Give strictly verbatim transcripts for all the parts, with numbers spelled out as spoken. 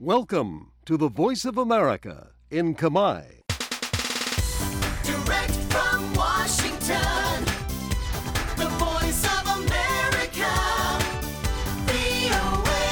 Welcome to the Voice of America in Khmer. Direct from Washington, the Voice of America, វី អូ เอ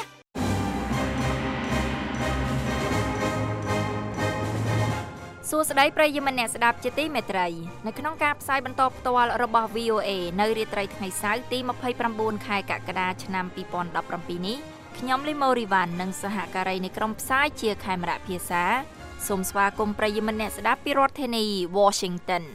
សួស្តីប្រិយមិត្តអ្នកស្ដាប់ជាទីមេត្រីនៅក្នុងការផ្សាយបន្តផ្ទាល់របស់ វី អូ เอ នៅរាត្រីថ្ងៃសៅរ៍ទីยี่สิบเก้าខែកក្កដាឆ្នាំยี่สิบสิบเจ็ดនេះខ្ញុំលីម៉ូរីវ៉ាន់និងសហការីនៃក្រុមផ្សាយជាខេមរៈភាសាសូមស្វាគមន៍ប្រិយមិត្តអ្នកស្ដាប់ពីរដ្ឋធានី Washington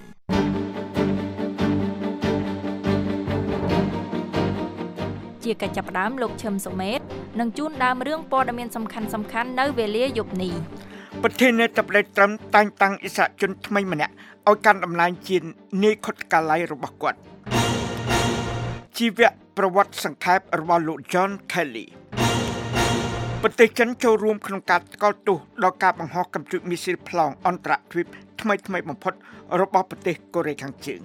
ជាកិច្ចចាប់ផ្ដើមលោកឈឹមសុមេតនឹងជូនដើមរឿងព័ត៌មានសំខាន់ៗនៅវេលាយប់នេះប្រធានាធិបតីត្រឹមតែងតាំងអិសរាជជនថ្មីម្នាក់ឲ្យកាន់តំណែងជានាយខុទ្ទកាល័យរបស់គាត់ជីវប្រវត្តិសង្ខេបរបស់លោក John Kelly ប្រទេសចិនចូលរួមក្នុងការថ្កោលទោសដល់ការបង្ហោះកាំជ្រួចមីស៊ីលប្លង់អន្តរទ្វីបថ្មីថ្មីបំផុតរបស់ប្រទេសកូរ៉េខាងជើង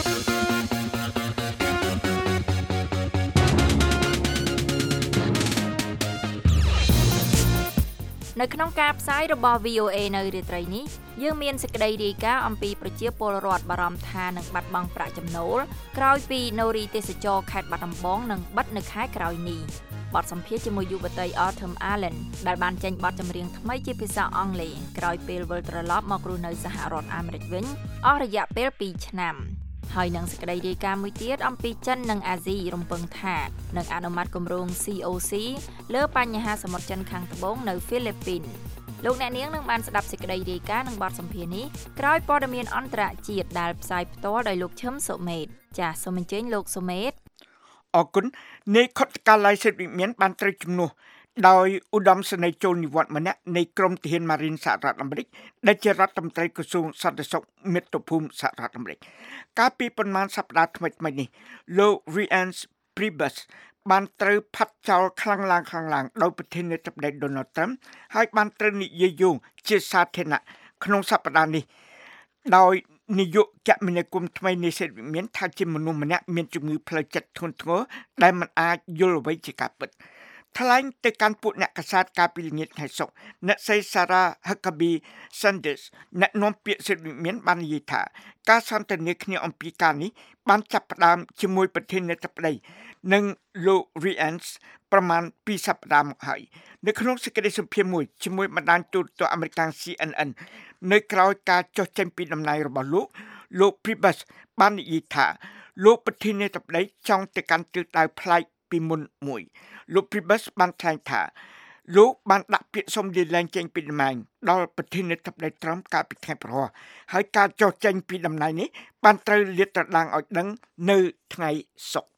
នៅក្នុងការផ្សាយរបស់ វី អូ เอ នៅរាត្រីនេះយើងមានសេចក្តីរាយការណ៍អំពីប្រជាពលរដ្ឋបារម្ភថានឹងបាត់បង់ប្រាក់ចំណូលក្រោយពីនរីទេសចរខេត្តបាត់ដំបងនឹងបិទនៅខែក្រោយនេះបទសម្ភាសន៍ជាមួយយុវតី Autumn Allen ដែលបានចេញបទចម្រៀងថ្មីជាភាសាអង់គ្លេសក្រោយពេលវិលត្រឡប់មករស់នៅសហរដ្ឋអាមេរិកវិញអស់រយៈពេលពីរឆ្នាំហើយនឹងសេចក្តីរាយការណ៍មួយទៀតអំពីចិននិងអាស៊ីរំពឹងថានឹងអនុម័តគម្រោង ซี អូ ซี លើបញ្ហាសមុទ្រចិនខាងត្បូងនៅហ្វីលីពីនលោកអ្នកនាងនឹងបានស្ដាប់សេចក្តីរាយការណ៍និងបទសម្ភាសន៍នេះក្រោយព័ត៌មានអន្តរជាតិដែលផ្សាយផ្ទាល់ដោយលោកឈឹមសុមេតចាសសូមអញ្ជើញលោកសុមេតអរគុណនាយខុទ្ទកាល័យសិទ្ធិវិមានបានត្រូវជំនួសដោយឧត្តមសេនីយ៍ចូលនិវត្តន៍ម្នាក់នៃក្រមទាហានម៉ារីនសហរដ្ឋអាមេរិកដែលជារដ្ឋមន្ត្រីក្រសួងសន្តិសុខមាតុភូមិសហរដ្ឋអាមេរិកកាលពីប្រមាណសប្តាហ៍ថ្មីៗនេះលោក Reince Priebus បានត្រូវផាត់ចោលខ្លាំងឡើងខ្លាំងឡើងដោយប្រធានាធិបតី Donald Trump ហើយបានត្រូវនិយាយយោងជាសាធារណៈក្នុងសប្តាហ៍នេះដោយនាយកគមនាគមន៍ថ្មីនៃសិទ្ធិវិមានថាជាមនុស្សម្នាក់មានជំងឺផ្លូវចិត្តធ្ងន់ធ្ងរដែលមិនអាចយល់អ្វីជាការពិតថ្លែងទៅកាន់ពួកអ្នកកាសែតកាលពីល្ងាចថ្ងៃសុក្រអ្នកស្រី Sarah Huckabee Sanders អ្នកនាំពាក្យសិទ្ធិវិមានបាននិយាយថាការសន្ទនាគ្នាអំពីការនេះបានចាប់ផ្ដើមជាមួយប្រធានាធិបតីនិងលោក Reince ប្រមាណពីរសប្តាហ៍មកហើយនៅក្នុងសេចក្តីសម្ភាសន៍មួយជាមួយបណ្ដាញទូរទស្សន៍អាមេរិក ซี เอ็น เอ็น នៅក្រៅការចុះចេញពីតំណែងរបស់លោកលោក Priebus បាននិយាយថាលោកប្រធានាធិបតីចង់ទៅកាន់ទិសដៅប្លែកពីមុនមួយលោក Priebus បានថ្លែងថាលោកបានដាក់ពាក្យសុំលាលែងចេញពីតំណែងដល់ប្រធានាធិបតី Trump កាលពីថ្ងៃព្រហស្បតិ៍ហើយការចុះចេញពីតំណែងនេះបានត្រូវលាតត្រដាងឲ្យដឹងនៅថ្ងៃសុក្រ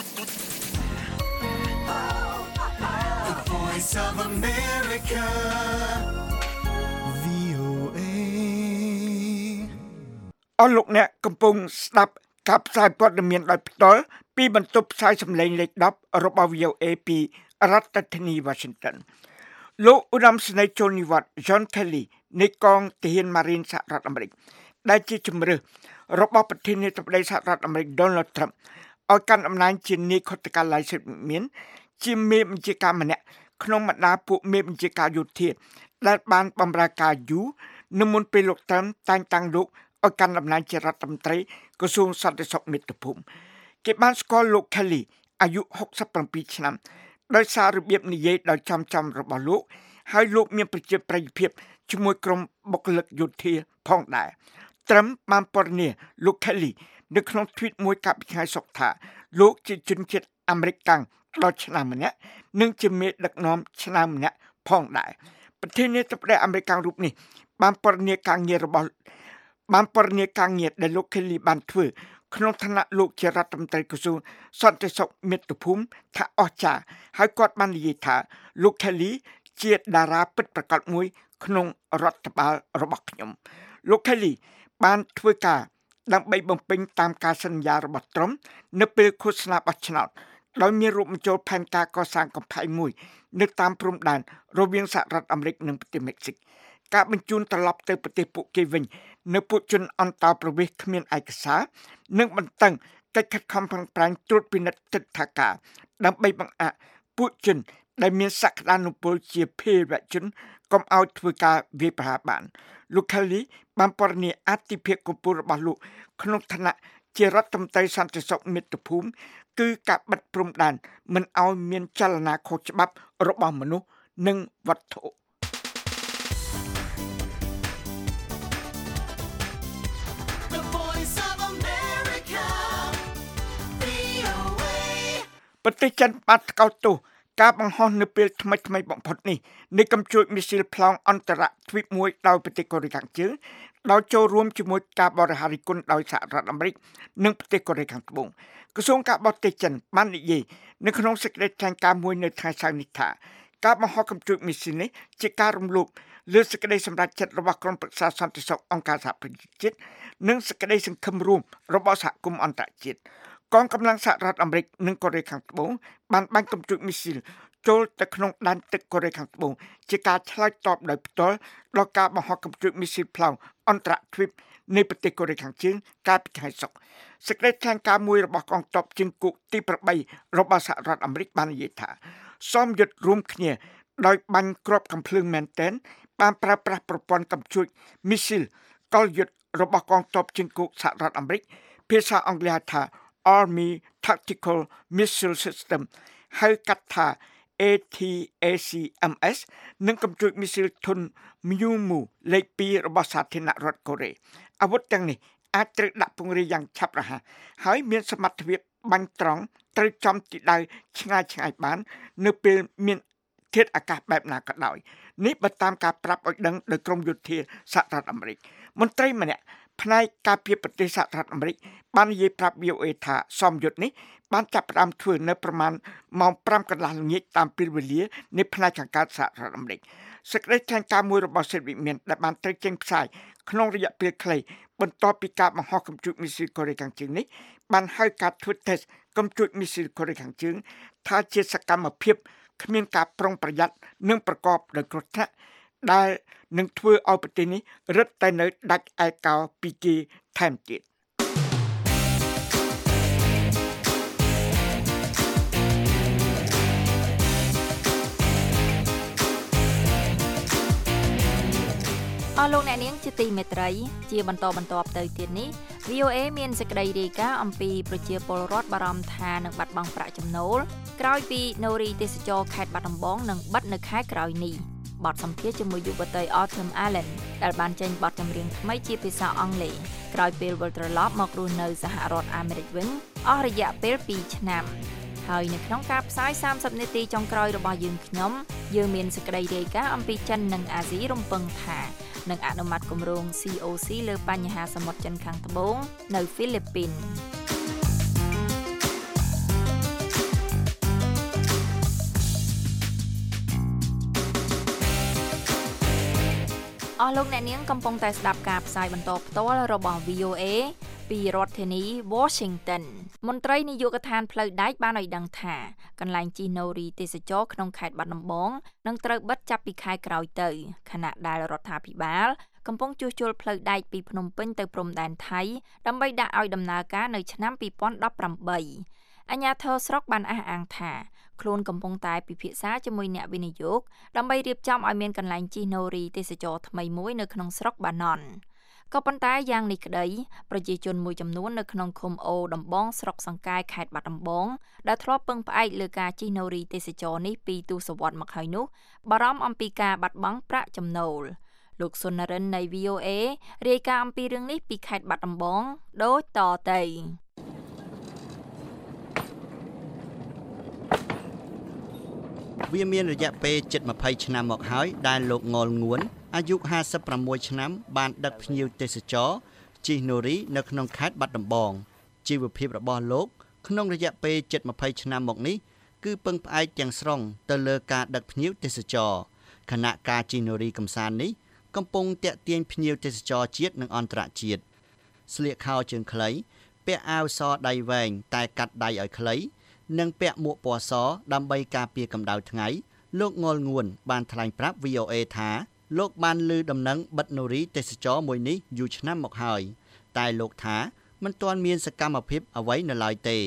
The Voice of America, វី អូ เอអស់លោកអ្នកកំពុងស្ដាប់ការផ្សាយព័ត៌មានដោយផ្ទាល់ពីបន្ទប់ផ្សាយសម្លេងលេខដប់របស់ វី អូ เอ ពីរដ្ឋធានី Washington លោកឧត្តមសេនីយ៍ចូលនិវត្តន៍ John Kelly នៃកងទាហានម៉ារីនសហរដ្ឋអាមេរិកដែលជាជំរើសរបស់ប្រធានាធិបតីសហរដ្ឋអាមេរិក Donald Trump ឲ្យកាន់តំណែងជានាយខុទ្ទកាល័យសិទ្ធិវិមានជាមេបញ្ជាការម្នាក់ក្នុងបម្ដាពួកមេបញ្ជាការយោធាដែលបានបម្រើការយូរនៅមុនពេលលោក Trump តែងតាំងលោកឲ្យកាន់តំណែងជារដ្ឋមន្ត្រីក្រសួងសន្តិសុខមាតុភូមិគេបានស្គាល់លោក Kelly អាយុหกสิบเจ็ดឆ្នាំដោយសាររបៀបនិយាយដោយចំចំរបស់លោកហើយលោកមានប្រជាប្រិយភាពជាមួយក្រុមបុគ្គលិកយោធាផងដែរត្រឹមបានពណ៌នាលោក Kelly នៅក្នុង tweet មួយកាលពីថ្ងៃសុក្រថាលោកជាជនជាតិអាមេរិកកាំងដល់ឆ្នាំម្នាក់និងជាមេដឹកនាំឆ្នាំម្នាក់ផងដែរប្រធានាធិបតីអាមេរិករូបនេះបានពណ៌នាការងាររបស់បានពណ៌នាការងារដែលលោក Kelly បានធ្វើក្នុងឋានៈលោកជារដ្ឋមន្ត្រីក្រសួងសន្តិសុខមាតុភូមិថាអស្ចារ្យហើយគាត់បាននិយាយថាលោក Kelly ជាតារាពិតប្រាកដមួយក្នុងរដ្ឋបាលរបស់ខ្ញុំលោក Kelly បានធ្វើការដើម្បីបំពេញតាមការសន្យារបស់ទ្រង់នៅពេលឃោសនាបោះឆ្នោតដោយមានរួមបញ្ចូលផែនការកសាងកំផែងមួយនៅតាមព្រំដែនរវាងសហរដ្ឋអាមេរិកនិងប្រទេសមិចស៊ិកការបញ្ជូនត្រឡប់ទៅប្រទេសពួកគេវិញនៅពួកជនអន្តោប្រវេសន៍គ្មានឯកសារនិងបន្តឹងកិច្ចខិតខំប្រឹងប្រែងត្រួតពិនិត្យទិដ្ឋាការដើម្បីបង្អាក់ពួកជនដែលមានសក្តានុពលជាភេរវជនកុំឲ្យធ្វើការវាយប្រហារបានលោក Kelly បានពណ៌នាអធិភាពកម្ពុជារបស់លោកក្នុងឋានៈជារដ្ឋមន្ត្រីសន្តិសុខមាតុភូមិគឺការបិទព្រំដែនមិនឲ្យមានចលនាខុសច្បាប់របស់មនុស្សនិងវត្ថុប្រទេសចិនបានថ្កោលទោសការបង្ហោះនៅពេលថ្មីថ្មីបំផុតនេះនៃកំជួចមីស៊ីលប្លង់អន្តរទ្វីបមួយដោយប្រទេសកូរ៉េខាងជើងដោយចូលរួមជាមួយការបរិហារិគុណដោយសហរដ្ឋអាមេរិកនិងប្រទេសកូរ៉េខាងត្បូងក្រសួងការបរទេសចិនបាននិយាយនៅក្នុងសេចក្តីថ្លែងការណ៍មួយនៅថ្ងៃសៅរ៍នេះថាការបង្ហោះកំជួចមីស៊ីលនេះជាការរំលោភលើសេចក្តីសម្រេចចិត្តរបស់ក្រុមប្រឹក្សាសន្តិសុខអង្គការសហប្រជាជាតិនិងសេចក្តីសង្ឃឹមរួមរបស់សហគមន៍អន្តរជាតិកងកម្លាំងសហរដ្ឋអាមេរិកនិងកូរ៉េខាងត្បូងបានបាញ់កំជួចមីស៊ីលចូលទៅក្នុងដែនទឹកកូរ៉េខាងត្បូងជាការឆ្លើយតបដោយផ្ទាល់ដល់ការបង្ហោះកំជួចមីស៊ីលប្លង់អន្តរទ្វីបនៃប្រទេសកូរ៉េខាងជើងកាលពីថ្ងៃសុក្រសេចក្តីថ្លែងការណ៍មួយរបស់កងទ័ពជើងគោកទីប្រាំបីរបស់សហរដ្ឋអាមេរិកបាននិយាយថាសមយុទ្ធរួមគ្នាដោយបាញ់គ្រាប់កាំភ្លើងមែនទែនបានប្រើប្រាស់ប្រព័ន្ធកំជួចមីស៊ីលកលយុទ្ធរបស់កងទ័ពជើងគោកសហរដ្ឋអាមេរិកភាសាអង់គ្លេសថា Army Tactical Missile System ហៅកាត់ថា A T A C M S និងកំជួចមីស៊ីលធុន Myumu លេខពីររបស់សាធារណរដ្ឋកូរ៉េអាវុធទាំងនេះអាចត្រូវដាក់ពង្រាយយ៉ាងឆាប់រហ័សហើយមានសមត្ថភាពបាញ់ត្រង់ត្រូវចំទិដៅឆ្ងាយឆ្ងាយបាននៅពេលមានធាតុអាកាសបែបណាក៏ដោយនេះបើតាមការប្រាប់ឲ្យដឹងដោយក្រមយោធាសហរដ្ឋអាមេរិកមន្ត្រីម្នាក់ផ្នែកការពារប្រទេសសហរដ្ឋអាមេរិកបាននិយាយប្រាប់ V O A ថាសមយុទ្ធនេះបានចាប់ផ្ដើមធ្វើនៅប្រមាណម៉ោងប្រាំកន្លះល្ងាចតាមពេលវេលានៃផ្នែកខាងកើតសហរដ្ឋអាមេរិកសេចក្តីថ្លែងការណ៍មួយរបស់សេតវិមានដែលបានត្រូវចេញផ្សាយក្នុងរយៈពេលខ្លីបន្ទាប់ពីការបង្ហោះកំជួចមីស៊ីលកូរ៉េខាងជើងនេះបានហៅការធ្វើតេស្តកំជួចមីស៊ីលកូរ៉េខាងជើងថាជាសកម្មភាពគ្មានការប្រុងប្រយ័ត្ននិងប្រកបដោយគ្រោះថ្នាក់ដែលនឹងធ្វើឲ្យប្រទេសនេះរឹតតែនៅដាច់ឯកោពីគេថែមទៀតអស់លោកអ្នកនាងជាទីមេត្រីជាបន្តបន្ទាប់ទៅទៀតនេះ V O A មានសេចក្តីរាយការណ៍អំពីប្រជាពលរដ្ឋបារម្ភថានឹងបាត់បង់ប្រាក់ចំណូលក្រោយពីនរីទេសចរខេត្តបាត់ដំបងនឹងបិទនៅខែក្រោយនេះបទសម្ភាសន៍ជាមួយយុវតី Autumn Allen ដែលបានចេញបទចម្រៀងថ្មីជាភាសាអង់គ្លេសក្រោយពេលវិលត្រឡប់មករស់នៅសហរដ្ឋអាមេរិកវិញអស់រយៈពេលពីរឆ្នាំហើយនៅក្នុងការផ្សាយសាមសិបនាទីចុងក្រោយរបស់យើងខ្ញុំយើងមានសេចក្តីរាយការណ៍អំពីចិននិងអាស៊ីរំពឹងថានឹងអនុម័តគម្រោង C O C លើបញ្ហាសមុទ្រចិនខាងត្បូងនៅហ្វីលីពីនអស់លោកអ្នកនាងកំពុងតែស្ដាប់ការផ្សាយបន្តផ្ទាល់របស់ V O A ពីរដ្ឋធានី Washington មន្ត្រីនាយកដ្ឋានផ្លូវដែកបានឲ្យដឹងថាកន្លែងជិះនូរីទេសចរក្នុងខេត្តបាត់ដំបងនឹងត្រូវបិទចាប់ពីខែក្រោយទៅខណៈដែលរដ្ឋាភិបាលកំពុងជួសជុលផ្លូវដែកពីភ្នំពេញទៅព្រំដែនថៃដើម្បីដាក់ឲ្យដំណើរការនៅឆ្នាំពីរពាន់ដប់ប្រាំបីអាជ្ញាធរស្រុកបានអះអាងថាខ្លួនកំពុងតែពិភាក្សាជាមួយអ្នកវិនិយោគដើម្បីរៀបចំឲ្យមានកន្លែងជិះនូរីទេសចរថ្មីមួយនៅក្នុងស្រុកបាណន់ក៏ប៉ុន្តែយ៉ាងនេះក្តីប្រជាជនមួយចំនួននៅក្នុងឃុំអូដំបងស្រុកសង្កែខេត្តបាត់ដំបងដែលធ្លាប់ពឹងផ្អែកលើការជិះនូរីទេសចរនេះពីទសវត្សរ៍មកហើយនោះបារម្ភអំពីការបាត់បង់ប្រាក់ចំណូលលោកសុនរិននៃ V O A រាយការណ៍អំពីរឿងនេះពីខេត្តបាត់ដំបងដូចតទៅវាមានរយៈពេលជិតម្ភៃឆ្នាំមកហើយដែលលោកងលងួនអាយុห้าสิบหกឆ្នាំបានដឹកភ្ញៀវទេសចរជិះនូរីនៅក្នុងខេត្តបាត់ដំបងជីវភាពរបស់លោកក្នុងរយៈពេលជិតម្ភៃឆ្នាំមកនេះគឺពឹងផ្អែកទាំងស្រុងទៅលើការដឹកភ្ញៀវទេសចរខណៈការជិះនូរីកំសាន្តនេះកំពុងទាក់ទាញភ្ញៀវទេសចរជាតិនិងអន្តរជាតិស្លៀកខោជើងខ្លីពាក់អាវសដៃវែងតែកាត់ដៃឲ្យខ្លីនិងពាក់មួកពណ៌សដើម្បីការពារកម្ដៅថ្ងៃលោកងលងួនបានថ្លែងប្រាប់ V O A ថាលោកបានឮដំណឹងបិទនូរីទេសចរមួយនេះយូរឆ្នាំមកហើយតែលោកថាមិនទាន់មានសកម្មភាពអ្វីនៅឡើយទេ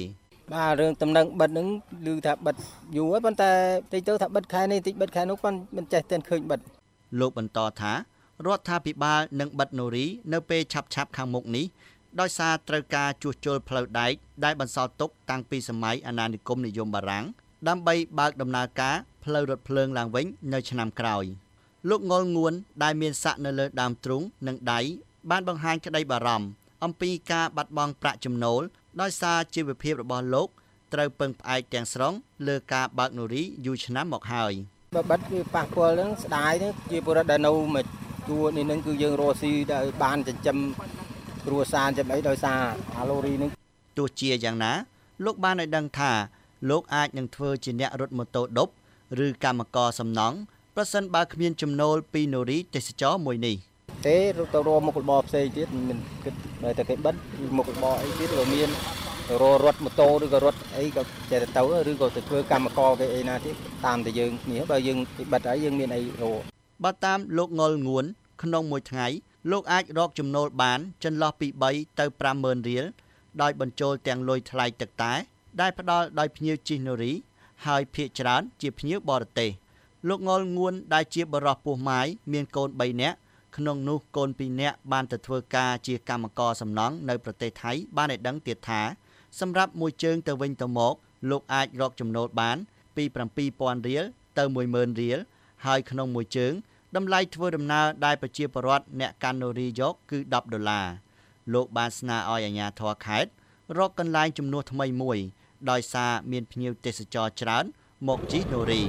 បាទរឿងតំណែងបិទហ្នឹងឮថាបិទយូរហើយប៉ុន្តែតិចទៅថាបិទខែនេះតិចបិទខែនោះប៉ុន្តែមិនចេះតែឃើញបិទលោកបន្តថារដ្ឋាភិបាលនឹងបិទនរីនៅពេលឆាប់ឆាប់ខាងមុខនេះដោយសារត្រូវការជួសជុលផ្លូវដែកដែលបន្សល់ទុកតាំងពីសម័យអាណានិគមនិយមបារាំងដើម្បីបើកដំណើរការផ្លូវរថភ្លើងឡើងវិញនៅឆ្នាំក្រោយលោកងល់ងួនដែលមានសាក់នៅលើដើមទ្រូងនិងដៃបានបង្ហាញក្តីបារម្ភអំពីការបាត់បង់ប្រាក់ចំណូលដោយសារជីវភាពរបស់លោកត្រូវពឹងផ្អែកទាំងស្រុងលើការបើកនរីយូរឆ្នាំមកហើយបើបិទគឺប៉ះពាល់នឹងស្ដាយនេះជាពលរដ្ឋដែលនៅមកជួរនេះនឹងគឺយើងរស់ស៊ីដែលបានចិញ្ចឹមគ្រួសារចិញ្ចឹមអីដោយសារអាឡូរីនឹងទោះជាយ៉ាងណាលោកបានឲ្យដឹងថាលោកអាចនឹងធ្វើជាអ្នករត់ម៉ូតូឌុបឬកម្មករសំណង់ប្រសិនបើគ្មានចំណូលពីនរីទេសចរមួយនេះទេរត់ទៅរកមុខរបរផ្សេងទៀតមិនគិតតែគេបិទមុខរបរអីទៀតក៏មានរត់រត់ម៉ូតូឬក៏រត់អីក៏ចេះទៅឬក៏ទៅធ្វើកម្មករគេអីណាទៀតតាមតែយើងគ្នាបើយើងបិទហើយយើងមានអីរកបើតាមលោកងល់ងួនក្នុងមួយថ្ងៃលោកអាចរកចំណូលបានចន្លោះពីបីទៅប្រាំម៉ឺនរៀលដោយបញ្ចូលទាំងលុយថ្លៃទឹកតែដែលផ្ដល់ដោយភ្ញៀវជិះនរីហើយភាគច្រើនជាភ្ញៀវបរទេសលោកងល់ងួនដែលជាបរិសុទ្ធពោះម៉ាយមានកូនបីនាក់ក្នុងនោះកូនពីរនាក់បានទៅធ្វើការជាកម្មករសំណង់នៅប្រទេសថៃបានឲ្យដឹងទៀតថាសម្រាប់មួយជើងទៅវិញទៅមកលោកអាចរកចំណូលបានពីប្រាំពីរពាន់រៀលទៅមួយម៉ឺនរៀលហើយក្នុងមួយជើងតម្លៃធ្វើដំណើរដែលប្រជាពលរដ្ឋអ្នកកាន់នរីយកគឺដប់ដុល្លារលោកបានស្នើឲ្យអាជ្ញាធរខេត្តរកកន្លែងជំនួសថ្មីមួយដោយសារមានភ្ញៀវទេសចរច្រើនមកជិះនរី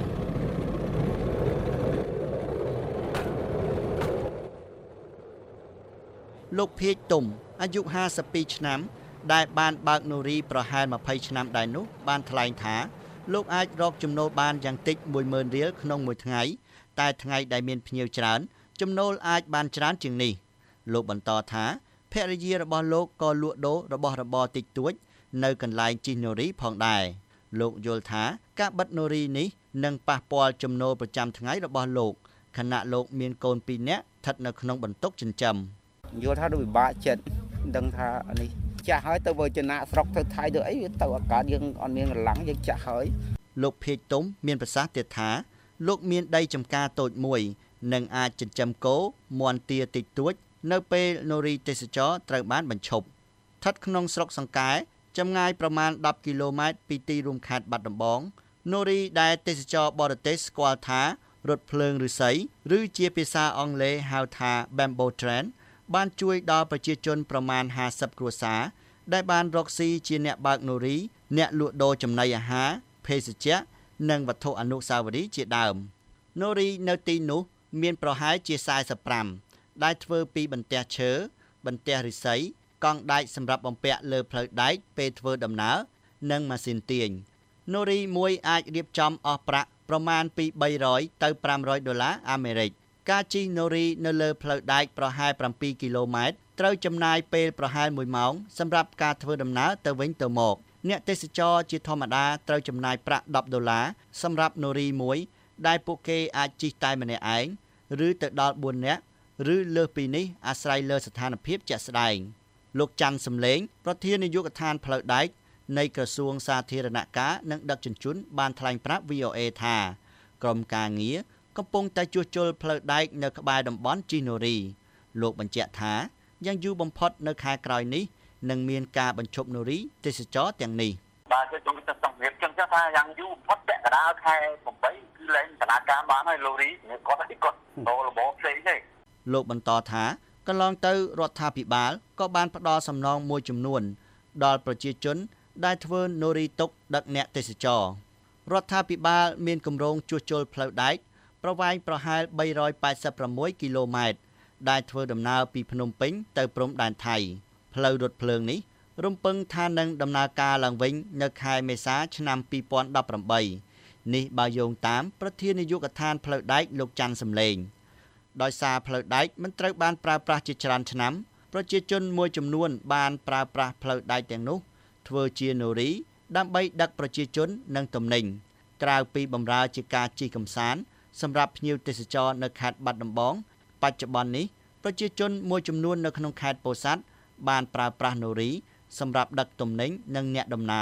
លោកភៀកទុំអាយុห้าสิบពីរឆ្នាំដែលបានបើកនរីប្រហែលยี่สิบឆ្នាំដែរនោះបានថ្លែងថាលោកអាចរកចំណូលបានយ៉ាងតិចមួយម៉ឺនរៀលក្នុងមួយថ្ងៃតែថ្ងៃដែលមានភ្ញៀវច្រើនចំណូលអាចបានច្រើនជាងនេះលោកបន្តថាភរិយារបស់លោកក៏លក់ដូររបស់របរតិចតួចនៅកន្លែងជិះនរីផងដែរលោកយល់ថាការបិទនរីនេះនឹងប៉ះពាល់ចំណូលប្រចាំថ្ងៃរបស់លោកខណៈលោកមានកូនពីរនាក់ស្ថិតនៅក្នុងបន្ទុកចិញ្ចឹមយល់ថាដូចពិបាកចិត្តដឹងថានេះចាស់ហើយទៅបើចំណាក់ស្រុកទៅថៃទៅអីវាទៅអាកាសយើងអត់មានកម្លាំងយើងចាស់ហើយលោកភៀកទុំមានប្រសាសន៍ទៀតថាលោកមានដីចំការតូចមួយនិងអាចចិញ្ចឹមគោមាន់ទាតិចតួចនៅពេលនរីទេសចរត្រូវបានបញ្ឈប់ស្ថិតក្នុងស្រុកសង្កែចម្ងាយប្រមាណដប់គីឡូម៉ែត្រពីទីរួមខេត្តបាត់ដំបងនរីដែលទេសចរបរទេសស្គាល់ថារថភ្លើងឫស្សីឬជាភាសាអង់គ្លេសហៅថា Bamboo Train បានជួយដល់ប្រជាជនប្រមាណห้าสิบគ្រួសារដែលបានរកស៊ីជាអ្នកបើកនរីអ្នកលក់ដូរចំណីអាហារភេសជ្ជៈនិងវត្ថុអនុស្សាវរីយ៍ជាដើមនរីនៅទីនោះមានប្រហែលជាสี่สิบห้าដែលធ្វើពីបន្ទះឈើបន្ទះឫស្សីកង់ដែកសម្រាប់បំពាក់លើផ្លូវដែកពេលធ្វើដំណើរនិងម៉ាស៊ីនទាញនរីមួយអាចរៀបចំអស់ប្រាក់ប្រមាណពីបីរយទៅប្រាំរយដុល្លារអាមេរិកការជិះនរីនៅលើផ្លូវដែកប្រហែល7គីឡូម៉ែត្រត្រូវចំណាយពេលប្រហែលមួយម៉ោងសម្រាប់ការធ្វើដំណើរទៅវិញទៅមកអ្នកទេសចរជាធម្មតាត្រូវចំណាយប្រាក់ដប់ដុល្លារសម្រាប់នរីមួយដែលពួកគេអាចជិះតែម្នាក់ឯងឬទៅដល់បួននាក់ឬលើសពីនេះអាស្រ័យលើស្ថានភាពជាក់ស្ដែងលោកច័ន្ទសំឡេងប្រធាននាយកដ្ឋានផ្លូវដែកនៃក្រសួងសាធារណការនិងដឹកជញ្ជូនបានថ្លែងប្រាប់ វី អូ អេ ថាក្រុមការងារកំពុងតែជួសជុលផ្លូវដែកនៅក្បែរតំបន់ជិះនរីលោកបញ្ជាក់ថាយ៉ាងយូរបំផុតនៅខែក្រោយនេះនឹងមានការបញ្ឈប់នរីទេសចរទាំងនេះបាទគឺខ្ញុំទៅសម្រាប់ចឹងថាយ៉ាងយូរបំផុតពាក់កណ្ដាលខែeightគឺលែងដំណើរការបានហើយលូរីគាត់គាត់ចូលរបបផ្សេងទេលោកបន្តថាកន្លងទៅរដ្ឋាភិបាលក៏បានផ្ដល់សំណងមួយចំនួនដល់ប្រជាជនដែលធ្វើនរីតុកដឹកអ្នកទេសចររដ្ឋាភិបាលមានគម្រោងជួសជុលផ្លូវដែកប្រវែងប្រហែលបីរយแปดสิบหกគីឡូម៉ែត្រដែលធ្វើដំណើរពីភ្នំពេញទៅព្រំដែនថៃផ្លូវរថភ្លើងនេះរំពឹងថានឹងដំណើរការឡើងវិញនៅខែមេសាឆ្នាំពីរពាន់ដប់ប្រាំបីនេះបើយោងតាមប្រធាននាយកដ្ឋានផ្លូវដែកលោកច័ន្ទសំឡេងដោយសារផ្លូវដែកមិនត្រូវបានប្រើប្រាស់ជាច្រើនឆ្នាំប្រជាជនមួយចំនួនបានប្រើប្រាស់ផ្លូវដែកទាំងនោះធ្វើជានរីដើម្បីដឹកប្រជាជននិងទំនិញក្រៅពីបម្រើជាការជិះកម្សាន្តសម្រាប់ភ្ញៀវទេសចរនៅខេត្តបាត់ដំបងបច្ចុប្បន្ននេះប្រជាជនមួយចំនួននៅក្នុងខេត្តពោធិ៍សាត់បានប្រើប្រាស់នរីសម្រាប់ដឹកទំនិញនិងអ្នកដំណើរ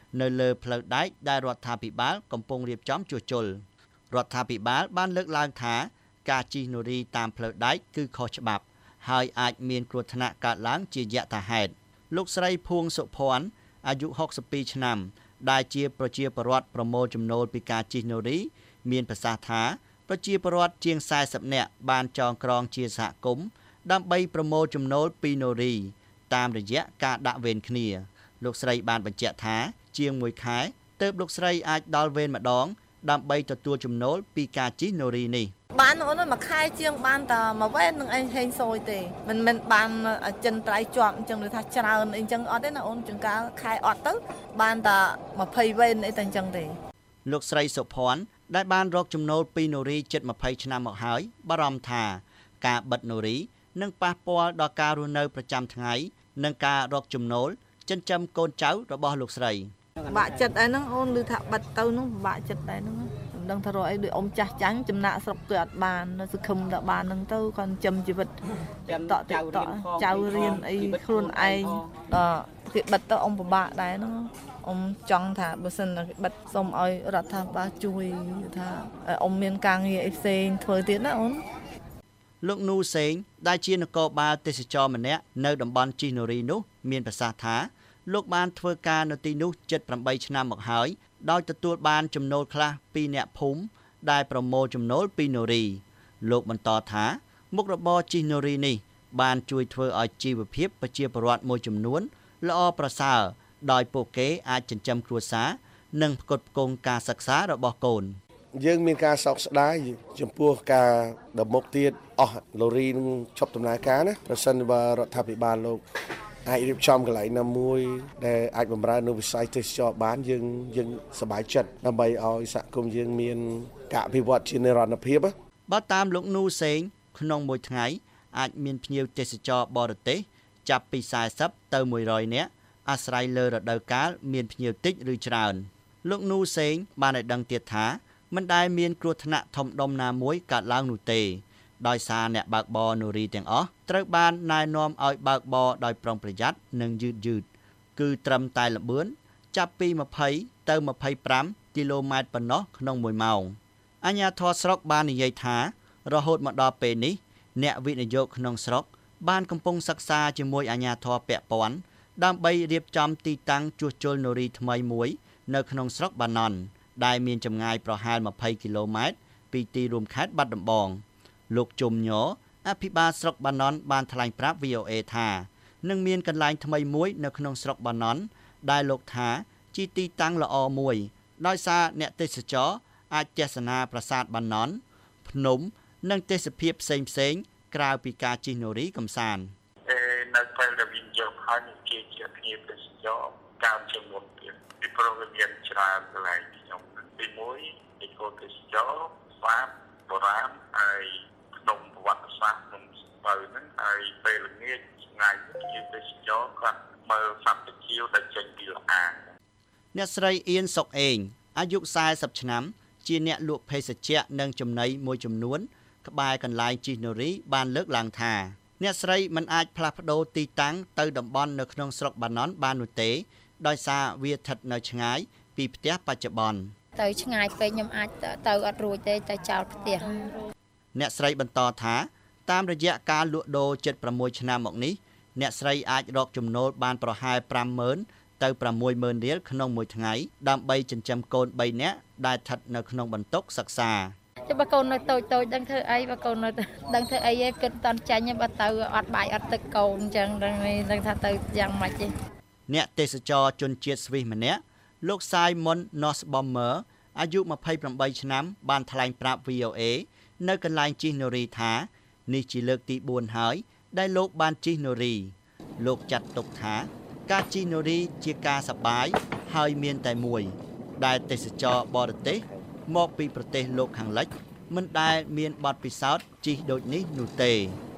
នៅលើផ្លូវដែកដែលរដ្ឋាភិបាលកំពុងរៀបចំជួសជុលរដ្ឋាភិបាលបានលើកឡើងថាការជិះនូរីតាមផ្លូវដែកគឺខុសច្បាប់ហើយអាចមានគ្រោះថ្នាក់កើតឡើងជាយថាហេតុលោកស្រីភួងសុភ័ណ្ឌអាយុหกสิบពីរឆ្នាំដែលជាប្រជាពលរដ្ឋប្រមូលចំណូលពីការជិះនូរីមានប្រសាសន៍ថាប្រជាពលរដ្ឋជាងสี่สิบនាក់បានចងក្រងជាសហគមន៍ដើម្បីប្រមូលចំណូលពីនូរីតាមរយៈការដាក់វេនគ្នាលោកស្រីបានបញ្ជាក់ថាជាងមួយខែទើបលោកស្រីអាចដល់វេនម្ដងដើម្បីទទួលចំណូលពីការជិះនូរីនេះបានអូនមួយខែជាងបានតែមួយវេននឹងឯងហេងសួយទេមិនមិនបានចិនត្រៃជាប់អញ្ចឹងឬថាច្រើនអីអញ្ចឹងអត់ទេណាអូនចង្កាលខែអត់ទៅបានតែ20វេនអីតែអញ្ចឹងទេលោកស្រីសុភ័ណ្ឌដែលបានរកចំណូលពីនូរីជិត20ឆ្នាំមកហើយបារម្ភថាការបិទនូរីនឹងប៉ះពាល់ដល់ការរស់នៅប្រចាំថ្ងៃនិងការរកចំណូលចិញ្ចឹមកូនចៅរបស់លោកស្រីបាក់ចិត្តអីហ្នឹងអូនឮថាបិទទៅហ្នឹងពិបាកចិត្តដែរហ្នឹងមិនដឹងថារកអីដូចអ៊ំចាស់ចាញ់ចំណាក់ស្រុកទៅអត់បាននៅសង្ឃឹមថាបានហ្នឹងទៅគាត់ចិញ្ចឹមជីវិតតតតចៅរៀនអីខ្លួនឯងដល់គេបិទទៅអ៊ំពិបាកដែរហ្នឹងអ៊ំចង់ថាបើសិនគេបិទសុំឲ្យរដ្ឋាភិបាលជួយថាអ៊ំមានការងារអីផ្សេងធ្វើទៀតណាអូនលោកនូសេងដែលជានគរបាលទេសចរម្នាក់នៅតំបន់ជិះនូរីនោះមានប្រសាសន៍ថាលោកបានធ្វើការនៅទីនោះជិតeightឆ្នាំមកហើយដោយទទួលបានចំណូលខ្លះពីអ្នកភូមិដែលប្រមូលចំណូលពីនូរីលោកបន្តថាមុខរបរជិះនូរីនេះបានជួយធ្វើឲ្យជីវភាពប្រជាពលរដ្ឋមួយចំនួនល្អប្រសើរដោយពួកគេអាចចិញ្ចឹមគ្រួសារនិងផ្គត់ផ្គង់ការសិក្សារបស់កូនយើងមានការសោកស្ដាយចំពោះការដំមុខទៀតអស់ឡូរីនឹងឈប់ដំណើរការណាប្រសិនបើរដ្ឋាភិបាលលោកអាចរៀបចំកន្លែងណាមួយដែលអាចបម្រើនៅវិស័យទេសចរបានយើងយើងសប្បាយចិត្តដើម្បីឲ្យសហគមន៍យើងមានការអភិវឌ្ឍជានិរន្តរភាពបើតាមលោកនូសេងក្នុងមួយថ្ងៃអាចមានភ្ញៀវទេសចរបរទេសចាប់ពីสี่สิบទៅone hundredនាក់អាស្រ័យលើរដូវកាលមានភ្ញៀវតិចឬច្រើនលោកនូសេងបានឲ្យដឹងទៀតថាមិនដែលមានគ្រោះថ្នាក់ធំដុំណាមួយកើតឡើងនោះទេដោយសារអ្នកបើកបរនូរីទាំងអស់ត្រូវបានណែនាំឲ្យបើកបរដោយប្រុងប្រយ័ត្ននិងយឺតយឺតគឺត្រឹមតែល្បឿនចាប់ពីtwentyទៅtwenty-fiveគីឡូម៉ែត្រប៉ុណ្ណោះក្នុងមួយម៉ោងអាជ្ញាធរស្រុកបាននិយាយថារហូតមកដល់ពេលនេះអ្នកវិនិយោគក្នុងស្រុកបានកំពុងសិក្សាជាមួយអាជ្ញាធរពាក់ព័ន្ធដើម្បីរៀបចំទីតាំងជួសជុលនូរីថ្មីមួយនៅក្នុងស្រុកបាណន់ដែលមានចម្ងាយប្រហែលtwentyគីឡូម៉ែត្រពីទីរួមខេត្តបាត់ដំបងលោកជុំញ័រអភិបាលស្រុកបាណន់បានថ្លែងប្រាប់ V O A ថានឹងមានកន្លែងថ្មីមួយនៅក្នុងស្រុកបាណន់ដែលលោកថាជាទីតាំងល្អមួយដោយសារអ្នកទេសចរអាចទស្សនាប្រាសាទបាណន់ភ្នំនិងទេសភាពផ្សេងផ្សេងក្រៅពីការជិះនូរីកម្សាន្តនៅពេលដែលវិនិយោគហើយនឹងជាជាភ្ញៀវទេសចរកើតជាមុនទៀតពីព្រោះវាមានច្រើនកន្លែងខ្ញុំទីមួយទីកោទេសចរស្វាបបុរាណហើយក្នុងប្រវត្តិសាស្ត្រក្នុងស្ពៅហ្នឹងហើយពេលល្ងាចថ្ងៃភ្ញៀវទេសចរគាត់មើលសត្វតាជៀវដែលចេញពីលអាងអ្នកស្រីអៀនសុកអេងអាយុfortyឆ្នាំជាអ្នកលក់ភេសជ្ជៈនិងចំណីមួយចំនួនក្បែរកន្លែងជិះនូរីបានលើកឡើងថាអ្នកស្រីមិនអាចផ្លាស់ប្ដូរទីតាំងទៅតំបន់នៅក្នុងស្រុកបាណន់បាននោះទេដោយសារវាស្ថិតនៅឆ្ងាយពីផ្ទះបច្ចុប្បន្នទៅឆ្ងាយពេកខ្ញុំអាចទៅអត់រួចទេទៅចោលផ្ទះអ្នកស្រីបន្តថាតាមរយៈការលក់ដូរជិតsixឆ្នាំមកនេះអ្នកស្រីអាចរកចំណូលបានប្រហែលfiveម៉ឺនទៅsixម៉ឺនរៀលក្នុងមួយថ្ងៃដើម្បីចិញ្ចឹមកូនthreeនាក់ដែលស្ថិតនៅក្នុងបន្ទុកសិក្សាតែបើកូននៅតូចតូចដឹងធ្វើអីបើកូននៅដឹងធ្វើអីឯងគិតតន់ចាញ់បើទៅអត់បាយអត់ទឹកកូនអញ្ចឹងដឹងដឹងថាទៅយ៉ាងម៉េចទេអ្នកទេសចរជនជាតិស្វីសម្នាក់លោក Simon Nosbommer អាយុtwenty-eightឆ្នាំបានថ្លែងប្រាប់ V O A នៅកន្លែងជិះនូរីថានេះជាលើកទីfourហើយដែលលោកបានជិះនូរីលោកចាត់ទុកថាការជិះនូរីជាការសប្បាយហើយមានតែមួយដែលទេសចរបរទេសមកពីប្រទេសលោកខាងលិចមិនដែលមានបទពិសោធន៍ជិះដូចនេះនោះទេ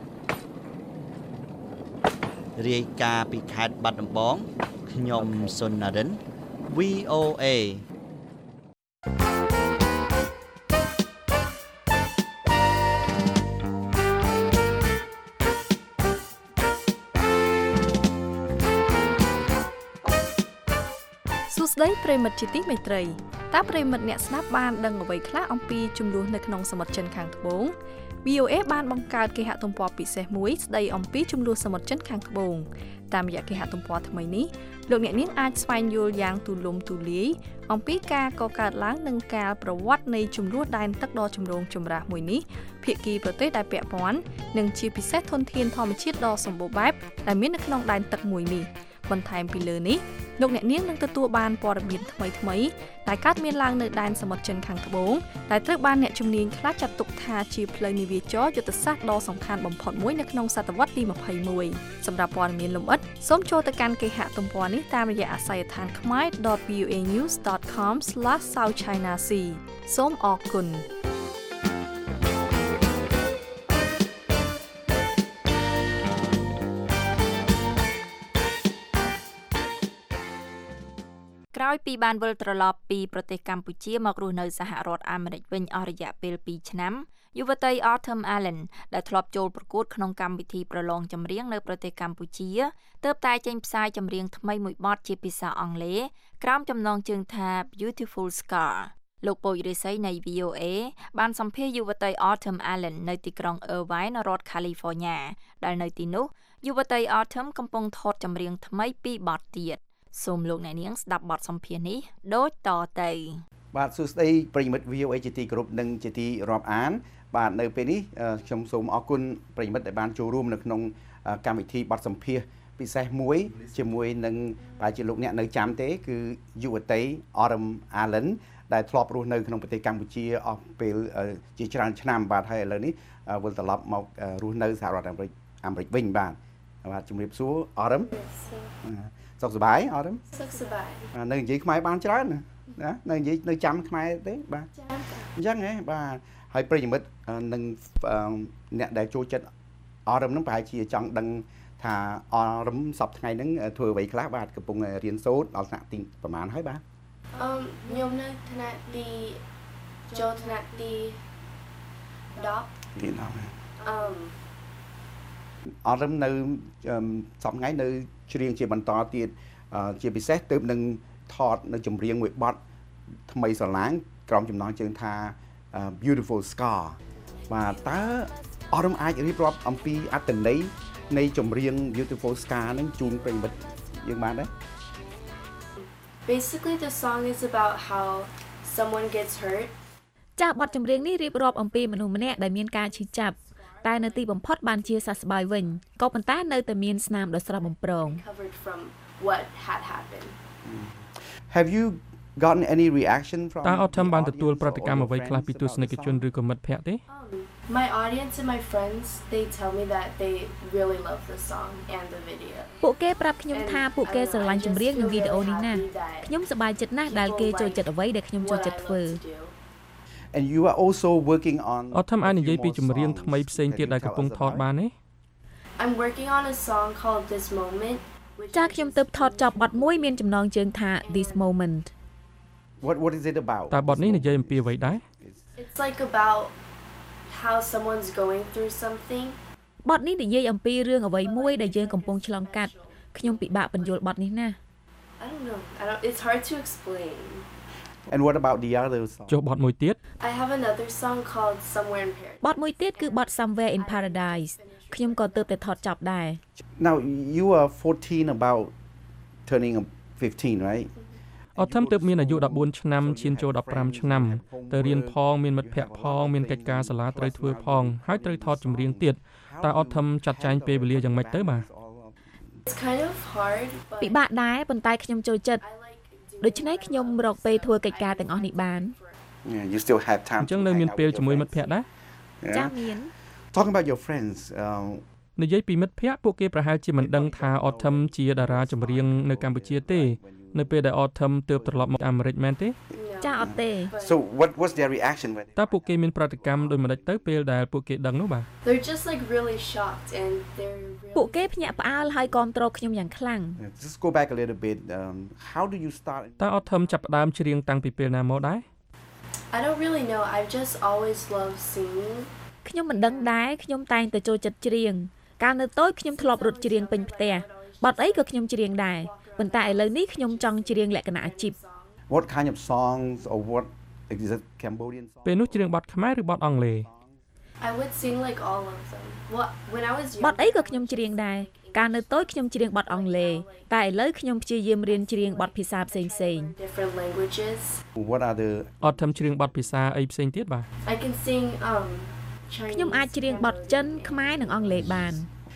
រាយការណ៍ពីខេត្តបាត់ដំបងខ្ញុំសុនណារិន V O A សស្ដីប្រិមិត្តជាទីមេត្រីតើប្រិមិត្តអ្នកស្ដាប់បានដឹងអ្វីខ្លះអំពីចំនួននៅក្នុងសមុទ្រចិនខាងត្បូង វី អូ អេ បានបង្កើតគេហទំព័រពិសេសមួយស្ដីអំពីចំនួនសមុទ្រចិនខាងត្បូងតាមរយៈគេហទំព័រថ្មីនេះលោកអ្នកនាងអាចស្វែងយល់យ៉ាងទូលំទូលាយអំពីការកកើតឡើងនិងការប្រវត្តិនៃចំនួនដែនទឹកដ៏ចម្រូងចម្រាសមួយនេះភាគីប្រទេសដែលពាក់ព័ន្ធនិងជាពិសេសធនធានធម្មជាតិដ៏សម្បូរបែបដែលមាននៅក្នុងដែនទឹកមួយនេះបន្ថែមពីលើនេះលោកអ្នកនាងនឹងទទួលបានព័ត៌មានថ្មីៗដែលកើតមានឡើងនៅដែនសមុទ្រចិនខាងត្បូងដែលត្រូវបានអ្នកជំនាញខ្លះចាត់ទុកថាជាផ្លូវនាវាចរយុទ្ធសាស្ត្រដ៏សំខាន់បំផុតមួយនៅក្នុងសតវត្សទីยี่สิบเอ็ดសម្រាប់ព័ត៌មានលម្អិតសូមចូលទៅកាន់គេហទំព័រនេះតាមរយៈអាសយដ្ឋាន khmer dot v o a news dot com slash south china sea សូមអរគុណក្រោយពីបានវិលត្រឡប់ពីប្រទេសកម្ពុជាមករស់នៅសហរដ្ឋអាមេរិកវិញអស់រយៈពេលពីរឆ្នាំយុវតី Autumn Allen ដែលធ្លាប់ចូលប្រកួតក្នុងកម្មវិធីប្រឡងចម្រៀងនៅប្រទេសកម្ពុជាទើបតែចេញផ្សាយចម្រៀងថ្មីមួយបទជាភាសាអង់គ្លេសក្រោមចំណងជើងថា Beautiful Scar លោកពូជរិស័យនៃ វី អូ អេ បានសម្ភាសយុវតី Autumn Allen នៅទីក្រុង Irvine រដ្ឋ California ដែលនៅទីនោះយុវតី Autumn កំពុងថតចម្រៀងថ្មីពីរបទទៀតសូមលោកអ្នកនាងស្ដាប់បទសម្ភាសន៍នេះដូចតទៅបាទសួស្តីប្រិយមិត្ត វី អូ អេ ជាទីគោរពនិងជាទីរាប់អានបាទនៅពេលនេះខ្ញុំសូមអរគុណប្រិយមិត្តដែលបានចូលរួមនៅក្នុងកម្មវិធីបទសម្ភាសន៍ពិសេសមួយជាមួយនឹងប្រហែលជាលោកអ្នកនៅចាំទេគឺយុវតី Autumn Allen ដែលធ្លាប់រស់នៅក្នុងប្រទេសកម្ពុជាអស់ពេលជាច្រើនឆ្នាំបាទហើយឥឡូវនេះវិលត្រឡប់មករស់នៅសហរដ្ឋអាមេរិកអាមេរិកវិញបាទបាទជំរាបសួរ Autumn សុខសប្បាយអត់ទេសុខសប្បាយនៅនិយាយខ្មែរបានច្រើនណានៅនិយាយនៅចាំខ្មែរទេបាទអញ្ចឹងហ៎បាទហើយប្រិយមិត្តនឹងអ្នកដែលចូលចិត្តអរឹមនឹងប្រហែលជាចង់ដឹងថាអរឹមសប្តាហ៍ថ្ងៃហ្នឹងធ្វើអ្វីខ្លះបាទកំពុងរៀនសូត្រដល់ថ្នាក់ទីប្រហែលហើយបាទអឺខ្ញុំនៅថ្នាក់ទីចូលថ្នាក់ទីដប់ទីដប់អឺអរឹមនៅសប្តាហ៍ថ្ងៃនៅច្រៀងជាបន្តទៀតជាពិសេសទើបនឹងថតនៅចម្រៀងមួយបទថ្មីស្រឡាងក្រុមចំណងជើងថា Beautiful Scar បាទតើអរឹមអាចរៀបរាប់អំពីអត្ថន័យនៃចម្រៀង Beautiful Scar នឹងជូនប្រិយមិត្តយើងបានទេ Basically the song is about how someone gets hurt ចាស់បទចម្រៀងនេះរៀបរាប់អំពីមនុស្សម្នាក់ដែលមានការឈឺចាប់តែនៅទីបំផុតបានជាសះស្បើយវិញក៏ប៉ុន្តែនៅតែមានស្នាមដ៏ស្រស់បំព្រង what had happened Have you gotten any reaction from តើ Autumn បានទទួលប្រតិកម្មអ្វីខ្លះពីទស្សនិកជនឬក៏មិត្តភ័ក្តិទេ My audience and my friends they tell me that they really love the song and the video ពួកគេប្រាប់ខ្ញុំថាពួកគេស្រឡាញ់ចម្រៀងនិងវីដេអូនេះណាស់ខ្ញុំសប្បាយចិត្តណាស់ដែលគេចូលចិត្តអ្វីដែលខ្ញុំចូលចិត្តធ្វើ And you are also working on Autumn អាចនិយាយពីចម្រៀងថ្មីផ្សេងទៀតដែលកំពុងថតបានទេ I'm working on a song called This Moment ចាខ្ញុំទើបថតចប់បទមួយមានចំណងជើងថា This Moment What what is it about តើបទនេះនិយាយអំពីអ្វីដែរ It's like about how someone's going through something បទនេះនិយាយអំពីរឿងអ្វីមួយដែលយើងកំពុងឆ្លងកាត់ខ្ញុំពិបាកបញ្យល់បទនេះណាស់ I don't know I don't it's hard to explain And what about the other song ចុះបទមួយទៀត I have another song called Somewhere in Paradise បទមួយទៀតគឺបទ Somewhere in Paradise ខ្ញុំក៏ទើបតែថតចប់ដែរ Now you are fourteen about turning fifteen right Autumn ទើបមានអាយុដប់បួនឆ្នាំឈានចូលដប់ប្រាំឆ្នាំទៅរៀនផងមានមិត្តភ័ក្តិផងមានកិច្ចការសាលាត្រូវធ្វើផងហើយត្រូវថតចម្រៀងទៀតតើ Autumn ចាត់ចែងពេលវេលាយ៉ាងម៉េចទៅបាទ It's kind of hard ពិបាកដែរប៉ុន្តែខ្ញុំចូលចិត្តដូច្នេះខ្ញុំរកពេលធ្វើកិច្ចការទាំងអស់នេះបាន Yeah you still have time អញ្ចឹងនៅមានពេលជាមួយមិត្តភ័ក្តិដែរចាមាន Talking about your friends និយាយពីមិត្តភ័ក្តិពួកគេប្រហែលជាមិនដឹងថា Autumn ជាតារាចម្រៀងនៅកម្ពុជាទេនៅពេលដែល Autumn ទើបត្រឡប់មកអាមេរិកមែនទេចាអត់ទេ So what was their reaction when តើពួកគេមានប្រតិកម្មដូចម្ដេចទៅពេលដែលពួកគេដឹងនោះបាទ They're just like really shocked and they're ពួកគេភ្ញាក់ផ្អើលហើយគាំទ្រខ្ញុំយ៉ាងខ្លាំង Just go back a little bit um how do you start តើ Autumn ចាប់ផ្ដើមច្រៀងតាំងពីពេលណាមកដែរ I don't really know I've just always loved singing ខ្ញុំមិនដឹងដែរខ្ញុំតែងតែចូលចិត្តច្រៀងកាលនៅតូចខ្ញុំធ្លាប់រត់ច្រៀងពេញផ្ទះបទអីក៏ខ្ញុំច្រៀងដែរប៉ុន្តែឥឡូវនេះខ្ញុំចង់ច្រៀងលក្ខណៈអាជីព What kind of songs or what is it Cambodian song ពេលនោះច្រៀងបទខ្មែរឬបទអង់គ្លេស I would sing like all of them. Well, when I was young បទអីក៏ខ្ញុំច្រៀងដែរកាលនៅតូចខ្ញុំច្រៀងបទអង់គ្លេសតែឥឡូវខ្ញុំព្យាយាមរៀនច្រៀងបទភាសាផ្សេងៗ different languages. What are the អត់ធំច្រៀងបទភាសាអីផ្សេងទៀតបាទ I can sing um ខ្ញុំអាចច្រៀងបទចិនខ្មែរនិងអង់គ្លេសបាន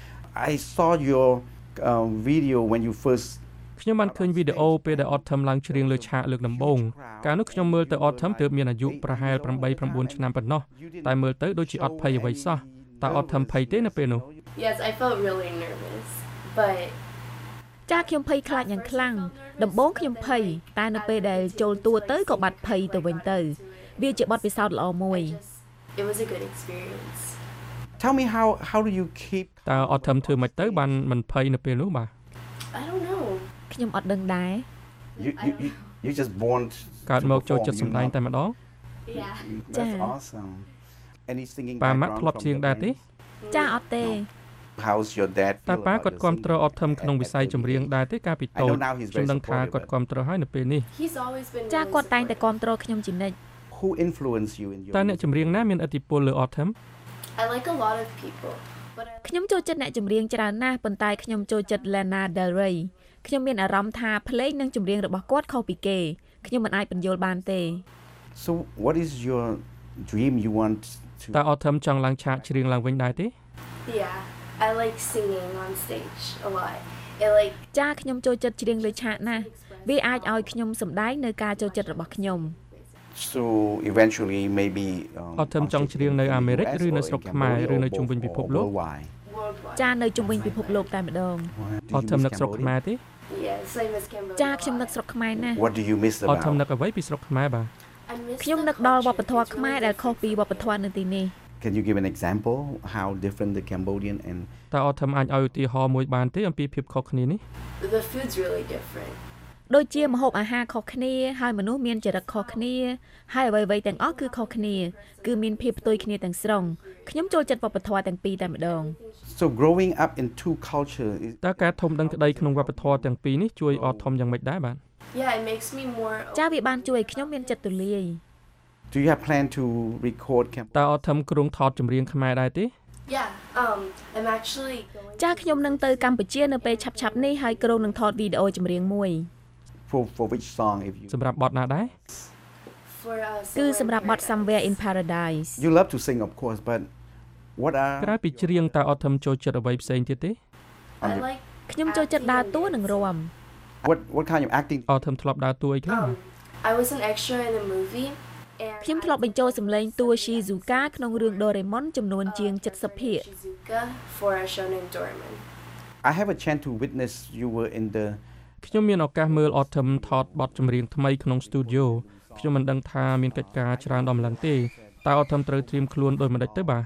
I saw your uh, video when you first ខ្ញុំបានឃើញវីដេអូពេលដែល Autumn ឡើងច្រៀងលើឆាកលើកដំបូងកាលនោះខ្ញុំមើលទៅ Autumn ទើបមានអាយុប្រហែល eight 9 ឆ្នាំប៉ុណ្ណោះតែមើលទៅដូចជាអត់ភ័យអ្វីសោះតើ Autumn ភ័យទេនៅពេលនោះ Yes, I felt really nervous, but ចាខ្ញុំភ័យខ្លាចយ៉ាងខ្លាំងដំបូងខ្ញុំភ័យតែនៅពេលដែលចូលតួទៅក៏បាត់ភ័យទៅវិញទៅវាជាបទពិសោធន៍ល្អមួយ it was a good experience. Tell me how how do you keep តើ Autumn ធ្វើម៉េចទៅបានមិនភ័យនៅពេលនោះបាទ I don't know. ខ្ញុំអត់ដឹងដែរ you you you, you just born កើតមកចូលចិត្តសម្ដែងតែម្ដង Yeah. That's awesome. Any singing ប៉ាម៉ាក់ធ្លាប់ច្រៀងដែរទេចាអត់ទេ How's your dad តើប៉ាគាត់គាំទ្រ Autumn ក្នុងវិស័យចម្រៀងដែរទេកាលពីតូចខ្ញុំដឹងថាគាត់គាំទ្រហើយនៅពេលនេះ He's always been ចាគាត់តែងតែគាំទ្រខ្ញុំជានិច្ច Who influenced you in your តើអ្នកចម្រៀងណាមានឥទ្ធិពលលើ Autumn I like a lot of people. But I ខ្ញុំចូលចិត្តអ្នកចម្រៀងច្រើនណាស់ប៉ុន្តែខ្ញុំចូលចិត្ត Lana Del Rey ខ្ញុំមានអារម្មណ៍ថាភ្លេងនិងចម្រៀងរបស់គាត់ខុសពីគេខ្ញុំមិនអាចបញ្យល់បានទេ So what is your dream you want to តើ Autumn ចង់ឡើងឆាកច្រៀងឡើងវិញដែរទេ Yeah, I like singing on stage a lot. It like ចាខ្ញុំចូលចិត្តច្រៀងលើឆាកណាស់វាអាចឲ្យខ្ញុំសម្ដែងនៅការចូលចិត្តរបស់ខ្ញុំ So eventually maybe um, Autumn ចង់ច្រៀងនៅអាមេរិកឬនៅស្រុកខ្មែរឬនៅជុំវិញពិភពលោកចានៅជុំវិញពិភពលោកតែម្ដង Autumn នឹកស្រុកខ្មែរទេ yeah, same as Cambodia. ចាខ្ញុំនឹកស្រុកខ្មែរណាស់ What do you miss about Autumn នឹកអ្វីពីស្រុកខ្មែរបាទ I miss ខ្ញុំនឹកដល់វប្បធម៌ខ្មែរដែលខុសពីវប្បធម៌នៅទីនេះ Can you give an example how different the Cambodian and តើ Autumn អាចឲ្យឧទាហរណ៍មួយបានទេអំពីភាពខុសគ្នានេះ the food's really different. ដូចជាម្ហូបអាហារខុសគ្នាហើយមនុស្សមានចរិតខុសគ្នាហើយអ្វីៗទាំងអស់គឺខុសគ្នាគឺមានភាពផ្ទុយគ្នាទាំងស្រុងខ្ញុំចូលចិត្តវប្បធម៌ទាំងពីរតែម្ដង So growing up in two cultures តើការធំដឹងក្តីក្នុងវប្បធម៌ទាំងពីរនេះជួយ Autumn យ៉ាងម៉េចដែរបាទ Yeah, it makes me more ចាវាបានជួយឲ្យខ្ញុំមានចិត្តទូលាយ Do you have plan to record Cam តើ Autumn គ្រោងថតចម្រៀងខ្មែរដែរទេ Yeah, um I'm actually going ចាខ្ញុំនឹងទៅកម្ពុជានៅពេលឆាប់ៗនេះហើយគ្រោងនឹងថតវីដេអូចម្រៀងមួយ for for which song if you សម្រាប់បទណាដែរ for us. គឺសម្រាប់បទ Somewhere in Paradise You love to sing of course but what are ក្រៅពីច្រៀងតើ Autumn ចូលចិត្តអ្វីផ្សេងទៀតទេ I like ខ្ញុំចូលចិត្តដើរតួនិងរាំ what what kind of acting Autumn ធ្លាប់ដើរតួអីខ្លះ um I was an extra in a movie and ខ្ញុំធ្លាប់បញ្ចូលសម្លេងតួ Shizuka ក្នុងរឿង Doraemon ចំនួនជាងseventyភាគ Shizuka for a show named Doraemon. I have a chance to witness you were in the ខ្ញុំមានឱកាសមើល Autumn ថតបទចម្រៀងថ្មីក្នុង studio ខ្ញុំមិនដឹងថាមានកិច្ចការច្រើនដល់ម្លឹងទេតើ Autumn ត្រូវត្រៀមខ្លួនដោយមិនដេចទៅបាទ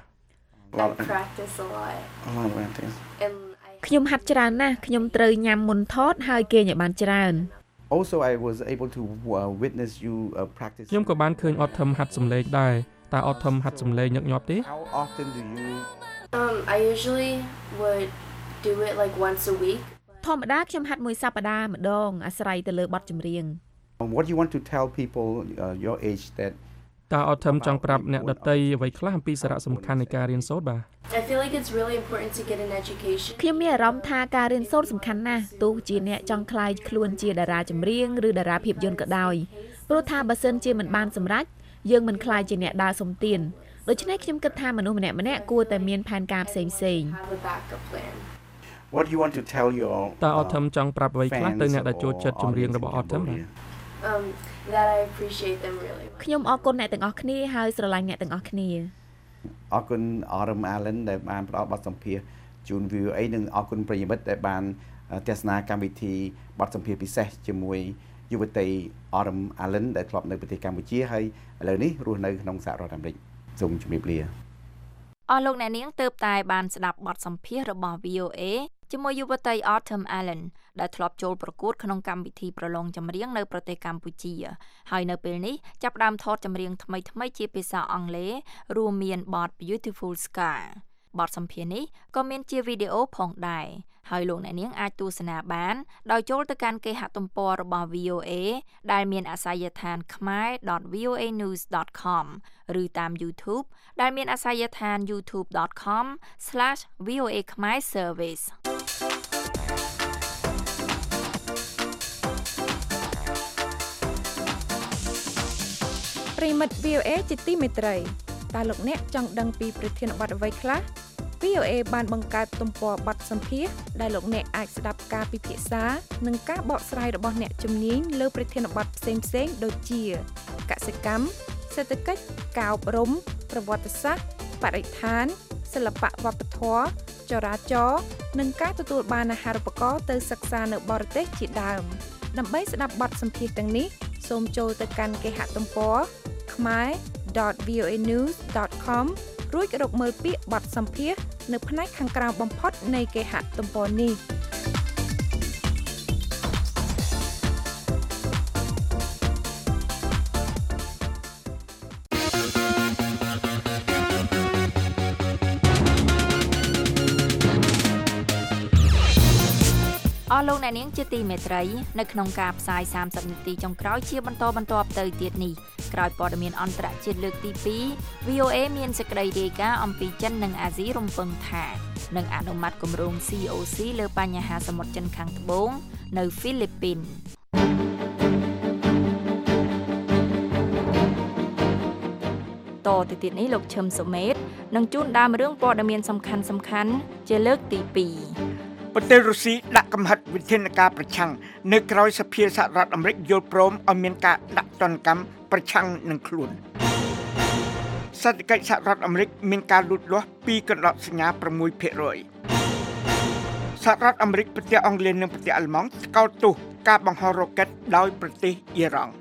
I practice a lot. a lot of practice And I ខ្ញុំហាត់ច្រើនណាស់ខ្ញុំត្រូវញ៉ាំមុនថតហើយគេញ៉ាំបានច្រើន Also I was able to uh, witness you uh, practice ខ្ញុំក៏បានឃើញ Autumn ហាត់សំឡេងដែរតើ Autumn ហាត់សំឡេងញឹកញាប់ទេ How often do you um I usually would do it like once a week. ធម្មតាខ្ញុំហាត់មួយសប្តាហ៍ម្ដងអាស្រ័យទៅលើបទចម្រៀង What do you want to tell people uh, your age that តើ Autumn ចង់ប្រាប់អ្នកដទៃអ្វីខ្លះអំពីសារៈសំខាន់នៃការរៀនសូត្របាទ I feel like it's really important to get an education. ខ្ញុំមានអារម្មណ៍ថាការរៀនសូត្រសំខាន់ណាស់ទោះជាអ្នកចង់ក្លាយខ្លួនជាតារាចម្រៀងឬតារាភាពយន្តក៏ដោយព្រោះថាបើសិនជាមិនបានសម្រេចយើងមិនក្លាយជាអ្នកដើរសំទានដូច្នេះខ្ញុំគិតថាមនុស្សម្នាក់ម្នាក់គួរតែមានផែនការផ្សេងៗ Have a backup plan. What do you want to tell your តើ Autumn ចង់ប្រាប់អ្វីខ្លះទៅអ្នកដែលចូលចិត្តចម្រៀងរបស់ Autumn បាទ Um that I appreciate them really much. ខ្ញុំអរគុណអ្នកទាំងអស់គ្នាហើយស្រឡាញ់អ្នកទាំងអស់គ្នាអរគុណ Autumn Allen ដែលបានផ្ដល់បទសម្ភាសន៍ជូន វី អូ អេ និងអរគុណប្រិយមិត្តដែលបានទស្សនាកម្មវិធីបទសម្ភាសន៍ពិសេសជាមួយយុវតី Autumn Allen ដែលធ្លាប់នៅប្រទេសកម្ពុជាហើយឥឡូវនេះរស់នៅក្នុងសហរដ្ឋអាមេរិកសូមជម្រាបលាអស់លោកអ្នកនាងទើបតែបានស្ដាប់បទសម្ភាសន៍របស់ វី អូ អេ ជាមួយយុវតី Autumn Allen ដែលធ្លាប់ចូលប្រកួតក្នុងកម្មវិធីប្រឡងចម្រៀងនៅប្រទេសកម្ពុជាហើយនៅពេលនេះចាប់ផ្ដើមថតចម្រៀងថ្មីៗជាភាសាអង់គ្លេសរួមមានបទ Beautiful Sky បទសម្ភាសន៍នេះក៏មានជាវីដេអូផងដែរហើយលោកអ្នកនាងអាចទស្សនាបានដោយចូលទៅកាន់គេហទំព័ររបស់ វី អូ អេ ដែលមានអាសយដ្ឋាន ខមែរ ដត វី អូ អេ news ដត com ឬតាម YouTube ដែលមានអាសយដ្ឋាន ยูทูบ ដត คอม ស្លាช វី អូ เอ Khmer Service ប្រិមិត្ត វី អូ เอ ជាទីមេត្រីតើលោកអ្នកចង់ដឹងពីប្រធានបទអ្វីខ្លះ វី អូ เอ បានបង្កើតទំព័របទសម្ភាសន៍ដែលលោកអ្នកអាចស្ដាប់ការពិភាក្សានិងការបកស្រាយរបស់អ្នកជំនាញលើប្រធានបទផ្សេងៗដូចជាកសិកម្មសេដ្ឋកិច្ចការអប់រំប្រវត្តិសាស្ត្របរិស្ថានសិល្បៈវប្បធម៌ចរាចរណ៍និងការទទួលបានអាហារូបករណ៍ទៅសិក្សានៅបរទេសជាដើមដើម្បីស្ដាប់បទសម្ភាសន៍ទាំងនេះសូមចូលទៅកាន់គេហទំព័រ ខមែរ ដត វី អូ เอ news ដត com រួចរកមើលពាក្យបទសម្ភាសន៍នៅផ្នែកខាងក្រោមបំផុតនៃគេហទំព័រនេះអស់លោកអ្នកនាងជាទីមេត្រីនៅក្នុងការផ្សាយសាមសិបនាទីចុងក្រោយជាបន្តបន្ទាប់ទៅទៀតនេះក្រោយព័ត៌មានអន្តរជាតិលើកទីពីរ វី អូ អេ មានសេចក្តីរាយការណ៍អំពីចិននិងអាស៊ីរំពឹងថានឹងអនុម័តគម្រោង ซี អូ ซี លើបញ្ហាសមុទ្រចិនខាងត្បូងនៅហ្វីលីពីនតទៅទៀតនេះលោកឈឹមសុមេតនឹងជួនដើមរឿងព័ត៌មានសំខាន់សំខាន់ជាលើកទីពីរប្រទេសរុស្ស៊ីដាក់កំហិតវិធានការប្រឆាំងនៅក្រៅសភាសហរដ្ឋអាមេរិកយល់ព្រមឲ្យមានការដាក់ទណ្ឌកម្មប្រឆាំងនឹងខ្លួនសេដ្ឋកិច្ចសហរដ្ឋអាមេរិកមានការលូតលាស់ពីកណ្ដោសញ្ញា ប្រាំមួយភាគរយ សហរដ្ឋអាមេរិកប្រទេសអង់គ្លេសនិងប្រទេសអាល្លឺម៉ង់ស្កោតទោសការបង្ហោះរ៉ុកែតដោយប្រទេសអ៊ីរ៉ង់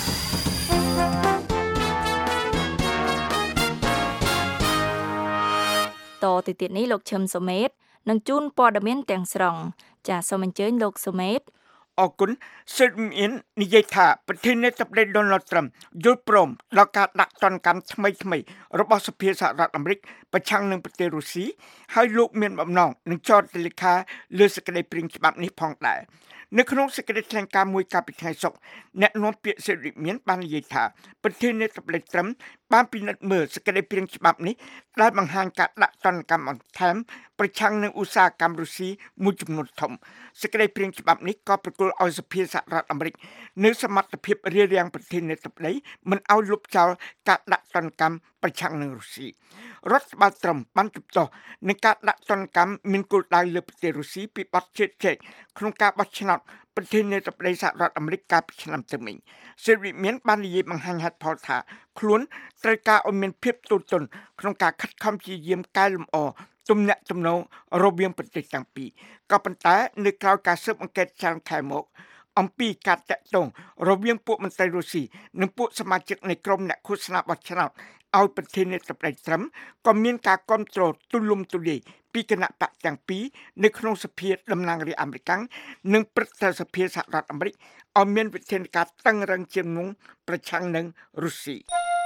តទៅទៀតនេះលោកឈឹមសុមេតនឹងជូនព័ត៌មានទាំងស្រុងចាសសូមអញ្ជើញលោកសុមេតអរគុណសិទ្ធិមាននិយាយថាប្រធានាធិបតី Donald Trump យល់ព្រមដល់ការដាក់ទណ្ឌកម្មថ្មីថ្មីរបស់សភាសហរដ្ឋអាមេរិកប្រឆាំងនឹងប្រទេសរុស្ស៊ីហើយលោកមានបំណងនឹងចោទលេខាលើសេចក្តីព្រាងច្បាប់នេះផងដែរនៅក្នុងសេចក្តីថ្លែងការណ៍មួយកាលពីថ្ងៃសុក្រអ្នកនាំពាក្យសិទ្ធិមានបាននិយាយថាប្រធានាធិបតី Trump បានពិនិត្យមើលសេចក្តីព្រាងច្បាប់នេះដែលបង្ហាញការដាក់ទណ្ឌកម្មបន្ថែមប្រឆាំងនឹងឧស្សាហកម្មរុស្ស៊ីមួយចំនួនធំសេចក្តីព្រាងច្បាប់នេះក៏ប្រគល់ឲ្យសភាសហរដ្ឋអាមេរិកនៅសមត្ថភាពរារាំងប្រធានាធិបតីមិនឲ្យលុបចោលការដាក់ទណ្ឌកម្មប្រឆាំងនឹងរុស្ស៊ីរដ្ឋបាលត្រឹមបានជប់ទោសនឹងការដាក់ទណ្ឌកម្មមានគោលដៅលើប្រទេសរុស្ស៊ីពីបទជឿជែកក្នុងការបោះឆ្នោតប្រធានាធិបតីសហរដ្ឋអាមេរិកកាលពីឆ្នាំទៅមិញសិទ្ធិមានបាននិយាយបង្ហាញហេតុផលថាខ្លួនត្រូវការឲ្យមានភាពទូលទន់ក្នុងការខិតខំព្យាយាមកែលម្អទំនាក់ទំនងរវាងប្រទេសទាំងពីរក៏ប៉ុន្តែនៅក្រៅការស៊ើបអង្កេតច្រើនខែមកអំពីការតាក់ទងរវាងពួកមន្ត្រីរុស្ស៊ីនិងពួកសមាជិកនៃក្រុមអ្នកឃោសនាបោះឆ្នោតឲ្យប្រធានាធិបតីត្រឹមក៏មានការគ្រប់គ្រងទូលំទូលាយពីគណៈបកទាំងពីរនៅក្នុងសភាតំណាងរាស្ត្រអាមេរិកនិងព្រឹទ្ធសភាសហរដ្ឋអាមេរិកឲ្យមានវិធានការតឹងរ៉ឹងជាងមុនប្រឆាំងនឹងរុស្ស៊ី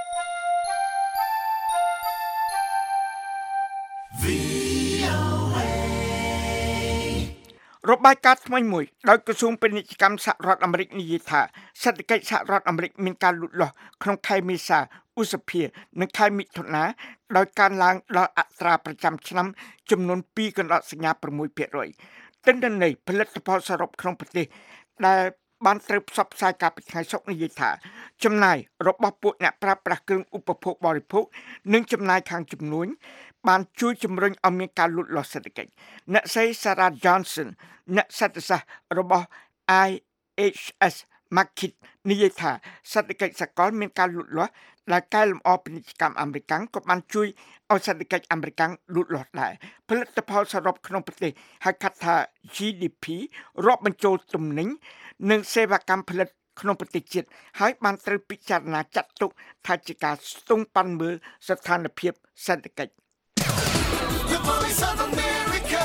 របាយការណ៍ថ្មីមួយដោយក្រសួងពាណិជ្ជកម្មសហរដ្ឋអាមេរិកនិយាយថាសេដ្ឋកិច្ចសហរដ្ឋអាមេរិកមានការលូតលាស់ក្នុងខែមេសាឧសភានិងខែមិថុនាដោយកើនឡើងដល់អត្រាប្រចាំឆ្នាំចំនួនពីរកណ្ដោសញ្ញា ប្រាំមួយភាគរយ ទិន្នន័យផលិតផលសរុបក្នុងប្រទេសដែលបានត្រូវផ្សព្វផ្សាយកាលពីថ្ងៃសុក្រនិយាយថាចំណាយរបស់ពួកអ្នកប្រើប្រាស់គ្រឿងឧបភោគបរិភោគនិងចំណាយខាងជំនួញបានជួយជំរុញឲ្យមានការលូតលាស់សេដ្ឋកិច្ចអ្នកស្រី Sarah Johnson អ្នកសេដ្ឋសាស្ត្ររបស់ I H S Markit និយាយថាសេដ្ឋកិច្ចសកលមានការលូតលាស់ដែលកែលម្អពាណិជ្ជកម្មអាមេរិកក៏បានជួយឲ្យសេដ្ឋកិច្ចអាមេរិកលូតលាស់ដែរផលិតផលសរុបក្នុងប្រទេសហៅកាត់ថា G D P រាប់បញ្ចូលទំនិញនិងសេវាកម្មផលិតក្នុងប្រទេសជាតិហើយបានត្រូវពិចារណាចាត់ទុកថាជាការស្ទង់ប៉ាន់មើលស្ថានភាពសេដ្ឋកិច្ច The Voice of America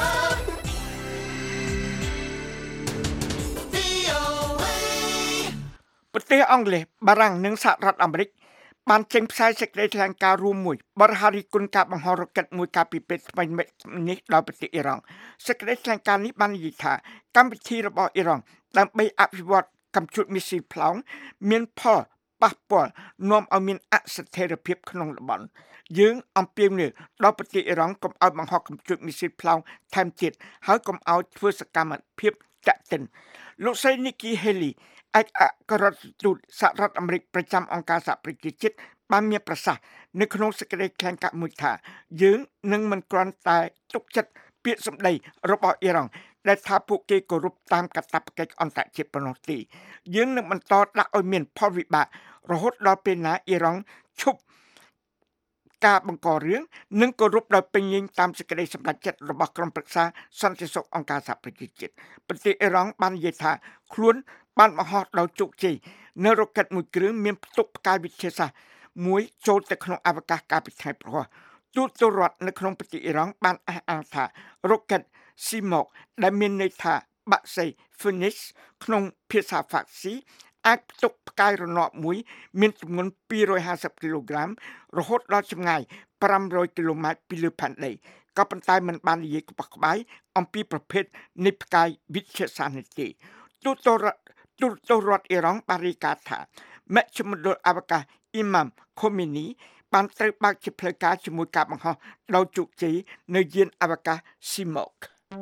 វី អូ เอប្រទេសអង់គ្លេសបារាំងនិងសហរដ្ឋអាមេរិកបានចេញផ្សាយសេចក្តីថ្លែងការណ៍រួមមួយបរិហារីគុណការបង្ហោររ៉ុកកែតមួយកាលពីពេលថ្មីនេះដល់ប្រទេសអ៊ីរ៉ង់សេចក្តីថ្លែងការណ៍នេះបាននិយាយថាកម្មវិធីរបស់អ៊ីរ៉ង់ដើម្បីអភិវឌ្ឍកំជួតមីស៊ីលផ្លោងមានផលប៉ះពាល់នាំឲ្យមានអស្ថិរភាពក្នុងតំបន់យើងអំពាវនាវដល់ប្រទេសអ៊ីរ៉ង់កុំឲ្យបង្ហោះកំជួតមីស៊ីលផ្លោងថែមទៀតហើយកុំឲ្យធ្វើសកម្មភាពតាក់ទិនលោកស្រី Nikki Haley ឯកអគ្គរដ្ឋទូតសហរដ្ឋអាមេរិកប្រចាំអង្គការសហប្រជាជាតិបានមានប្រសាសន៍នៅក្នុងសេចក្តីថ្លែងការណ៍មួយថាយើងនឹងមិនគ្រាន់តែទុកចិត្តពាក្យសម្ដីរបស់អ៊ីរ៉ង់ដែលថាពួកគេគោរពតាមកាតព្វកិច្ចអន្តរជាតិប៉ុណ្ណោះទេយើងនឹងបន្តដាក់ឲ្យមានផលវិបាករហូតដល់ពេលណាអ៊ីរ៉ង់ឈប់ការបង្ករឿងនិងគោរពដោយពេញលេញតាមសេចក្តីសម្រេចចិត្តរបស់ក្រុមប្រឹក្សាសន្តិសុខអង្គការសហប្រជាជាតិប្រទេសអ៊ីរ៉ង់បាននិយាយថាខ្លួនបានបង្ហោះដោយជោគជ័យនៅរ៉ុកកែតមួយគ្រឿងមានផ្ទុកផ្កាយវិទ្យាសាស្ត្រមួយចូលទៅក្នុងអវកាសកាលពីថ្ងៃព្រហស្បតិ៍ទូតទរដ្ឋនៅក្នុងប្រទេសអ៊ីរ៉ង់បានអះអាងថារ៉ុកកែត Simok ដែលមានន័យថាបាក់សី Phoenix ក្នុងភាសាហ្វាស៊ីអាចផ្ទុកផ្កាយរណបមួយមានទម្ងន់ពីររយហាសិបគីឡូក្រាមរហូតដល់ចម្ងាយប្រាំរយគីឡូម៉ែត្រពីលើផែនដីក៏ប៉ុន្តែมันបាននិយាយក្បោះក្បាយអំពីប្រភេទនៃផ្កាយវិទ្យាសាស្ត្រនេះទេទូតទរដ្ឋទូតទរដ្ឋអ៊ីរ៉ង់បានរាយការណ៍ថាមជ្ឈមណ្ឌលអវកាស Imam Khomeini បានត្រូវបើកជាផ្លូវការជាមួយការបង្ហោះដោយជោគជ័យនៅយានអវកាស Simok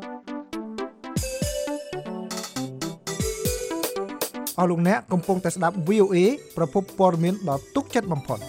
អស់លោកអ្នកកំពុងតែស្ដាប់ វី អូ เอ ប្រភពព័ត៌មានដ៏ទុកចិត្តបំផុត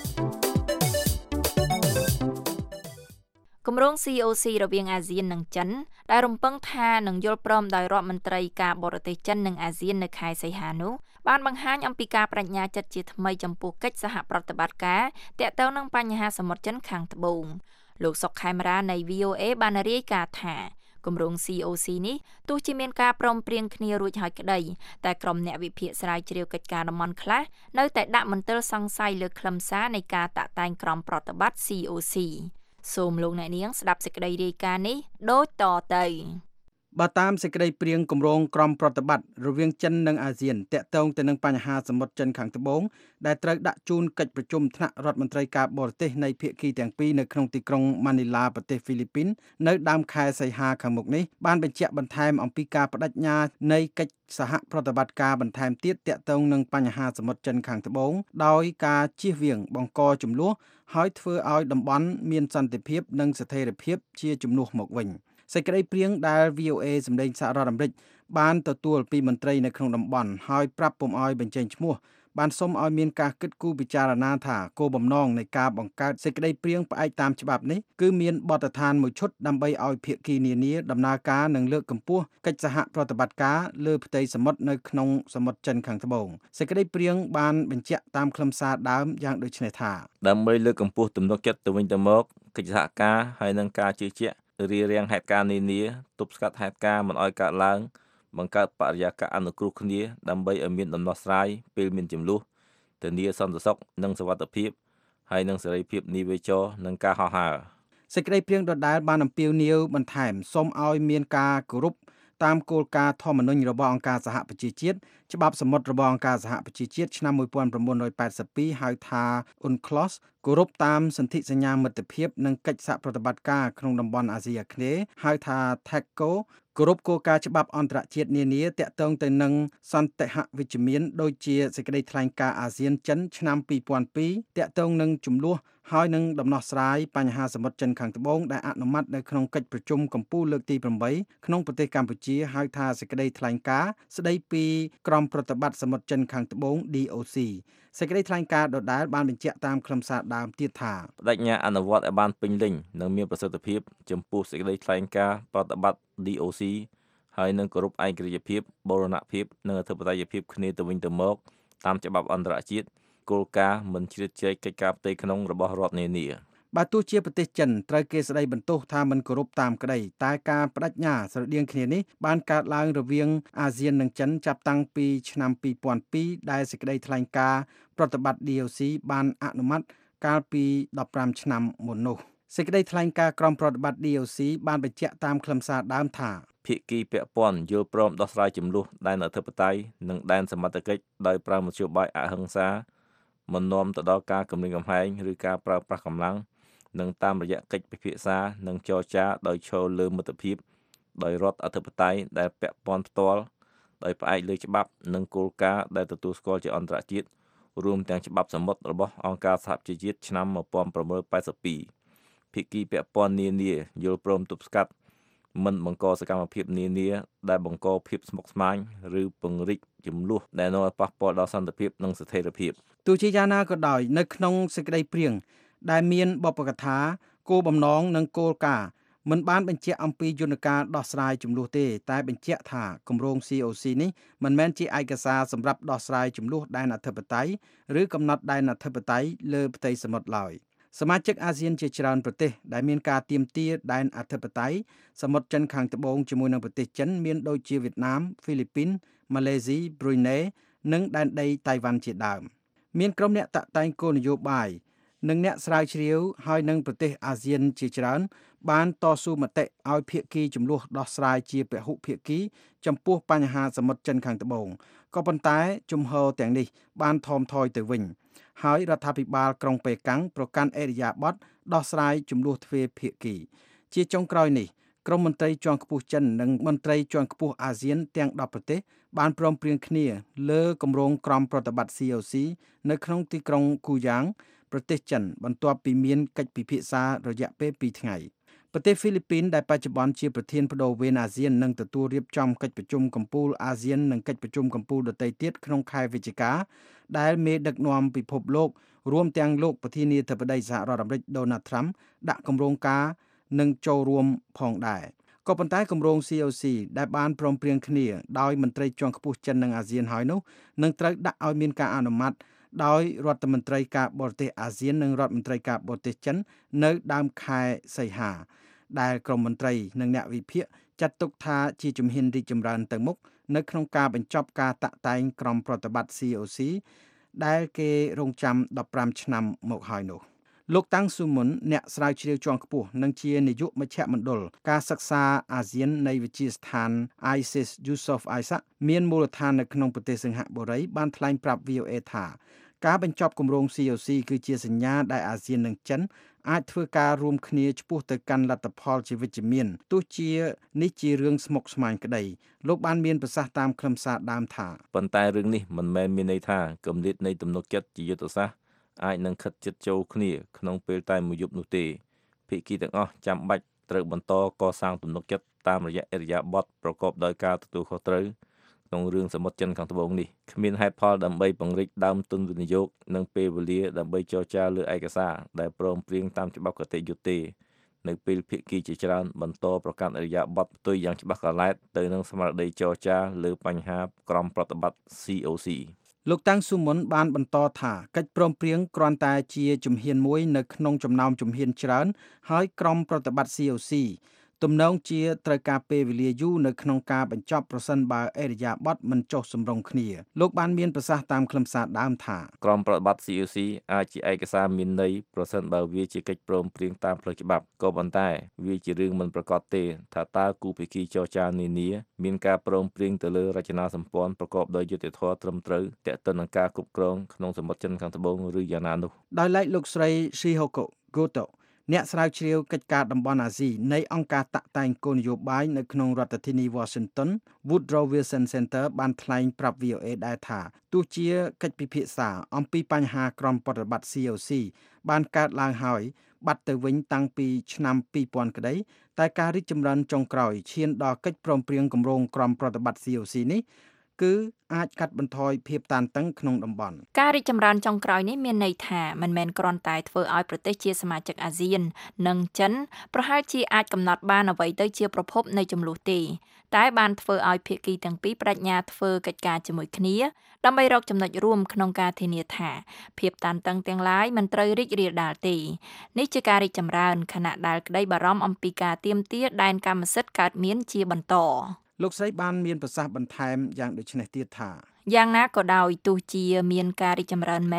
គម្រោង ซี អូ ซี រវាងអាស៊ាននិងចិនដែលរំពឹងថានឹងយល់ព្រមដោយរដ្ឋមន្ត្រីការបរទេសចិននិងអាស៊ាននៅខែសីហានោះបានបង្ហាញអំពីការបញ្ញាចិត្តជាថ្មីចំពោះកិច្ចសហប្រតិបត្តិការទាក់ទងនឹងបញ្ហាសមុទ្រចិនខាងត្បូងលោកសុកខេមរានៃ វី អូ เอ បានរាយការណ៍ថាគម្រោង ซี អូ ซี នេះទោះជាមានការព្រមព្រៀងគ្នារួចហើយក្តីតែក្រុមអ្នកវិភាគស្រាវជ្រាវកិច្ចការតំបន់ខ្លះនៅតែដាក់មន្ទិលសង្ស័យលើខ្លឹមសារនៃការតាក់តែងក្រុមប្រតិបត្តិ ซี អូ ซี សូមលោកអ្នកនាងស្ដាប់សេចក្តីរាយការណ៍នេះដូចតទៅបើតាមសេចក្តីព្រៀងគម្រោងក្រុមប្រតិបត្តិរវាងចិននិងអាស៊ានតាក់ទងទៅនឹងបញ្ហាសមុទ្រចិនខាងត្បូងដែលត្រូវដាក់ជូនកិច្ចប្រជុំថ្នាក់រដ្ឋមន្ត្រីការបរទេសនៃភាគីទាំងពីរនៅក្នុងទីក្រុងម៉ានីឡាប្រទេសហ្វីលីពីននៅដើមខែសីហាខាងមុខនេះបានបញ្ជាក់បន្ថែមអំពីការបដិញ្ញានៃកិច្ចសហប្រតិបត្តិការបន្ថែមទៀតតាក់ទងនឹងបញ្ហាសមុទ្រចិនខាងត្បូងដោយការជៀសវាងបង្កជម្លោះហើយធ្វើឲ្យតំបន់មានសន្តិភាពនិងស្ថិរភាពជាជំនួសមកវិញសេចក្តីព្រៀងដែល វី អូ เอ សម្លេងសហរដ្ឋអាមេរិកបានទទួលពីមន្ត្រីនៅក្នុងតំបន់ហើយប្រាប់ពុំឲ្យបញ្ចេញឈ្មោះបានសុំឲ្យមានការគិតគូរពិចារណាថាគោលបំណងនៃការបង្កើតសេចក្តីព្រៀងផ្អែកតាមច្បាប់នេះគឺមានបទដ្ឋានមួយឈុតដើម្បីឲ្យភាគីនានាដំណើរការនិងលើកកម្ពស់កិច្ចសហប្រតិបត្តិការលើផ្ទៃសមុទ្រនៅក្នុងសមុទ្រចិនខាងត្បូងសេចក្តីព្រៀងបានបញ្ជាក់តាមខ្លឹមសារដើមយ៉ាងដូចនេះថាដើម្បីលើកកម្ពស់ទំនុកចិត្តទៅវិញទៅមកកិច្ចសហការហើយនឹងការជឿជាក់រារាំងហេតុការណ៍នានាទប់ស្កាត់ហេតុការណ៍មិនឲ្យកើតឡើងបង្កើតបរិយាកាសអនុគ្រោះគ្នាដើម្បីឲ្យមានដំណោះស្រាយពេលមានជម្លោះធានាសន្តិសុខនិងសុវត្ថិភាពហើយនិងសេរីភាពនិវេចរនិងការហោះហើរសេចក្តីព្រៀងដដែលបានអំពាវនាវបន្ថែមសូមឲ្យមានការគោរពតាមគោលការណ៍ធម្មនុញ្ញរបស់អង្គការសហប្រជាជាតិច្បាប់សមុទ្ររបស់អង្គការសហប្រជាជាតិឆ្នាំmột nghìn chín trăm tám mươi haiហៅថា អ៊ុនក្លូស គោរពតាមសន្ធិសញ្ញាមិត្តភាពនិងកិច្ចសហប្រតិបត្តិការក្នុងតំបន់អាស៊ីអាគ្នេយ៍ហៅថា ថេកកូ គោរពគោលការណ៍ច្បាប់អន្តរជាតិនានាទាក់ទងទៅនឹងសន្តិហវិជ្ជមានដូចជាសេចក្តីថ្លែងការណ៍អាស៊ានចិនឆ្នាំពីរពាន់ពីរទាក់ទងនឹងជំលោះហើយនឹងដំណោះស្រាយបញ្ហាសមុទ្រចិនខាងត្បូងដែលអនុម័តនៅក្នុងកិច្ចប្រជុំកំពូលលើកទីប្រាំបីក្នុងប្រទេសកម្ពុជាហៅថាសេចក្តីថ្លែងការណ៍ស្តីពីក្រុមប្រតិបត្តិសមុទ្រចិនខាងត្បូង ឌី អូ ស៊ី សេចក្តីថ្លែងការណ៍ដដែលបានបញ្ជាក់តាមខ្លឹមសារដើមទៀតថាបដិញ្ញាអនុវត្តឲ្យបានពេញលេញនិងមានប្រសិទ្ធភាពចំពោះសេចក្តីថ្លែងការណ៍ប្រតិបត្តិ ឌី អូ ស៊ី ហើយនឹងគោរពឯករាជ្យភាពបូរណភាពនិងអធិបតេយ្យភាពគ្នាទៅវិញទៅមកតាមច្បាប់អន្តរជាតិគោលការណ៍មិនជ្រៀតជ្រែកកិច្ចការផ្ទៃក្នុងរបស់រដ្ឋនានាបើទោះជាប្រទេសចិនត្រូវគេស្ដីបន្ទោសថាមិនគោរពតាមក្តីតែការបដិញ្ញាស្រដៀងគ្នានេះបានកើតឡើងរវាងអាស៊ាននិងចិនចាប់តាំងពីឆ្នាំពីរពាន់ពីរដែលសេចក្តីថ្លែងការណ៍ប្រតិបត្តិ ឌី អូ ស៊ី បានអនុម័តកាលពីដប់ប្រាំឆ្នាំមុននោះសេចក្តីថ្លែងការណ៍ក្រុមប្រតិបត្តិ ឌី អូ ស៊ី បានបញ្ជាក់តាមខ្លឹមសារដើមថាភាគីពាក់ព័ន្ធយល់ព្រមដោះស្រាយជម្លោះដែនអធិបតេយ្យនិងដែនសមត្ថកិច្ចដោយប្រើមធ្យោបាយអហិង្សាមិននាំទៅដល់ការគំរាមកំហែងឬការប្រើប្រាស់កម្លាំងនិងតាមរយៈកិច្ចពិភាក្សានិងចរចាដោយឈលលើមិត្តភាពដោយរដ្ឋអធិបតេយ្យដែលពាក់ព័ន្ធផ្ទាល់ដោយផ្អែកលើច្បាប់និងគោលការណ៍ដែលទទួលស្គាល់ជាអន្តរជាតិរួមទាំងច្បាប់សមុទ្ររបស់អង្គការសហប្រជាជាតិឆ្នាំmột nghìn chín trăm tám mươi haiភាគីពាក់ព័ន្ធនានាយល់ព្រមទប់ស្កាត់មិនបង្កសកម្មភាពនានាដែលបង្កភាពស្មុគស្មាញឬពង្រីកចំនួនដែលនាំឲ្យប៉ះពាល់ដល់សន្តិភាពនិងស្ថិរភាពទោះជាយ៉ាងណាក៏ដោយនៅក្នុងសេចក្តីព្រាងដែលមានបបកថាគោលបំណងនិងគោលការណ៍មិនបានបញ្ជាក់អំពីយន្តការដោះស្រាយចំនួនទេតែបញ្ជាក់ថាគម្រោង C O C នេះមិនមែនជាឯកសារសម្រាប់ដោះស្រាយចំនួនដែនអធិបតេយ្យឬកំណត់ដែនអធិបតេយ្យលើផ្ទៃសមុទ្រឡើយសមាជិកអាស៊ានជាច្រើនប្រទេសដែលមានការទាមទារដែនអធិបតេយ្យសមុទ្រចិនខាងត្បូងជាមួយនឹងប្រទេសចិនមានដូចជាវៀតណាមហ្វីលីពីនម៉ាឡេស៊ីប្រ៊ុយណេនិងដែនដីតៃវ៉ាន់ជាដើមមានក្រុមអ្នកតាក់តែងគោលនយោបាយនិងអ្នកស្រាវជ្រាវហើយនឹងប្រទេសអាស៊ានជាច្រើនបានតស៊ូមតិឲ្យភាគីចំនួនដោះស្រាយជាពហុភាគីចំពោះបញ្ហាសមុទ្រចិនខាងត្បូងក៏ប៉ុន្តែជំហរទាំងនេះបានថមថយទៅវិញហើយរដ្ឋាភិបាលក្រុងប៉េកាំងប្រកាន់អេរយាប័តដោះស្រាយចំនួនទ្វេភាគីជាចុងក្រោយនេះក្រុមមន្ត្រីជាន់ខ្ពស់ចិននិងមន្ត្រីជាន់ខ្ពស់អាស៊ានទាំងដប់ប្រទេសបានព្រមព្រៀងគ្នាលើគម្រោងក្រមប្រតិបត្តិ C O C នៅក្នុងទីក្រុងគូយ៉ាងប្រទេសចិនបន្ទាប់ពីមានកិច្ចពិភាក្សារយៈពេលពីរថ្ងៃប្រទេសហ្វីលីពីនដែលបច្ចុប្បន្នជាប្រធានបដូវវេនអាស៊ាននឹងទទួលរៀបចំកិច្ចប្រជុំកំពូលអាស៊ាននិងកិច្ចប្រជុំកំពូលដទៃទៀតក្នុងខែវិច្ឆិកាដែលមេដឹកនាំពិភពលោករួមទាំងលោកប្រធានាធិបតីសហរដ្ឋអាមេរិក Donald Trump ដាក់គម្រោងការនឹងចូលរួមផងដែរក៏ប៉ុន្តែគម្រោង C O C ដែលបានព្រមព្រៀងគ្នាដោយមន្ត្រីជាន់ខ្ពស់ចិននិងអាស៊ានហើយនោះនឹងត្រូវដាក់ឲ្យមានការអនុម័តដោយរដ្ឋមន្ត្រីការបរទេសអាស៊ាននិងរដ្ឋមន្ត្រីការបរទេសចិននៅដើមខែសីហាដែលក្រមមន្ត្រីនិងអ្នកវិភាគចាត់ទុកថាជាជំហានរីកចម្រើនទៅមុខនៅក្នុងការបញ្ចប់ការតាក់តែងក្រមប្រតិបត្តិ C O C ដែលគេរងចាំដប់ប្រាំឆ្នាំមកហើយនោះលោកតាំងស៊ូមុនអ្នកស្រាវជ្រាវជាន់ខ្ពស់និងជានាយកមជ្ឈមណ្ឌលការសិក្សាអាស៊ាននៃវិទ្យាស្ថាន I S I S Yusof Ishak មានមូលដ្ឋាននៅក្នុងប្រទេសសិង្ហបុរីបានថ្លែងប្រាប់ V O A ថាការបញ្ចប់គម្រោង C O C គឺជាសញ្ញាដែលអាស៊ាននិងចិនអាចធ្វើការរួមគ្នាឆ្ពោះទៅកាន់លទ្ធផលជាវិជ្ជមានទោះជានេះជារឿងស្មុគស្មាញក្តីលោកបានមានប្រសាសន៍តាមខ្លឹមសារដើមថាប៉ុន្តែរឿងនេះមិនមែនមានន័យថាគម្លាតនៃទំនុកចិត្តជាយុទ្ធសាស្ត្រអាចនឹងខិតជិតចូលគ្នាក្នុងពេលតែមួយយប់នោះទេភាគីទាំងអស់ចាំបាច់ត្រូវបន្តកសាងទំនុកចិត្តតាមរយៈអរិយាប័ត្រប្រកបដោយការទទួលខុសត្រូវក្នុងរឿងសមុទ្រចិនខាងត្បូងនេះគ្មានហេតុផលដើម្បីពង្រីកដើមទុនវិនិយោគនិងពេលវេលាដើម្បីចរចាលើឯកសារដែលព្រមព្រៀងតាមច្បាប់គតិយុត្តទេនៅពេលភាគីជាច្រើនបន្តប្រកាន់អរិយាប័ត្រផ្ទុយយ៉ាងច្បាស់កឡែតទៅនឹងស្មារតីចរចាលើបញ្ហាក្រមប្រតិបត្តិ C O C លោកតាំងស៊ូមុនបានបន្តថាកិច្ចព្រមព្រៀងគ្រាន់តែជាជំហានមួយនៅក្នុងចំណោមជំហានច្រើនហើយក្រមប្រតិបត្តិ C O Cទំនងជាត្រូវការពេលវេលាយូរនៅក្នុងការបញ្ចប់ប្រសិនបើអេរយាប័ត្រមិនចុះសម្រុងគ្នាលោកបានមានប្រសាសន៍តាមខ្លឹមសារដើមថាក្រមប្រតិបត្តិ C O C អាចជាឯកសារមានន័យប្រសិនបើវាជាកិច្ចព្រមព្រៀងតាមផ្លូវច្បាប់ក៏ប៉ុន្តែវាជារឿងមិនប្រកបទេថាតើគូភាគីចរចានានាមានការព្រមព្រៀងទៅលើរចនាសម្ព័ន្ធប្រកបដោយយុត្តិធម៌ត្រឹមត្រូវទាក់ទិននឹងការគ្រប់គ្រងក្នុងសមុទ្រចិនខាងត្បូងឬយ៉ាងណានោះដោយឡែកលោកស្រី Shihoko Gotoអ្នកស្រាវជ្រាវកិច្ចការតំបន់អាស៊ីនៃអង្គការតាក់តែងគោលនយោបាយនៅក្នុងរដ្ឋធានី Washington Woodrow Wilson Center បានថ្លែងប្រាប់ V O A ដែរថាទោះជាកិច្ចពិភាក្សាអំពីបញ្ហាក្រមប្រតិបត្តិ C O C បានកើតឡើងហើយបាត់ទៅវិញតាំងពីឆ្នាំពីរពាន់ក្តីតែការរីកចម្រើនចុងក្រោយឈានដល់កិច្ចព្រមព្រៀងគម្រោងក្រមប្រតិបត្តិ C O C នេះគឺអាចកាត់បន្ថយភាពតានតឹងក្នុងតំបន់ការរីកចម្រើនចុងក្រោយនេះមានន័យថាមិនមែនគ្រាន់តែធ្វើឲ្យប្រទេសជាសមាជិកអាស៊ាននិងចិនប្រហែលជាអាចកំណត់បានអ្វីទៅជាប្រភពនៃចំនួនទេតែបានធ្វើឲ្យភាគីទាំងពីរបដិញ្ញាធ្វើកិច្ចការជាមួយគ្នាដើម្បីរកចំណុចរួមក្នុងការធានាថាភាពតានតឹងទាំងឡាយមិនត្រូវរីករាលដាលទេនេះជាការរីកចម្រើនខណៈដែលក្តីបារម្ភអំពីការទាមទារដែនកម្មសិទ្ធិកើតមានជាបន្តលោកស្រីបានមានប្រសាសន៍បន្ថែមយ៉ាងដូចនេះទៀតថាយ៉ាងណាក៏ដោយទោះជាមានការរីកចម្រើនមែន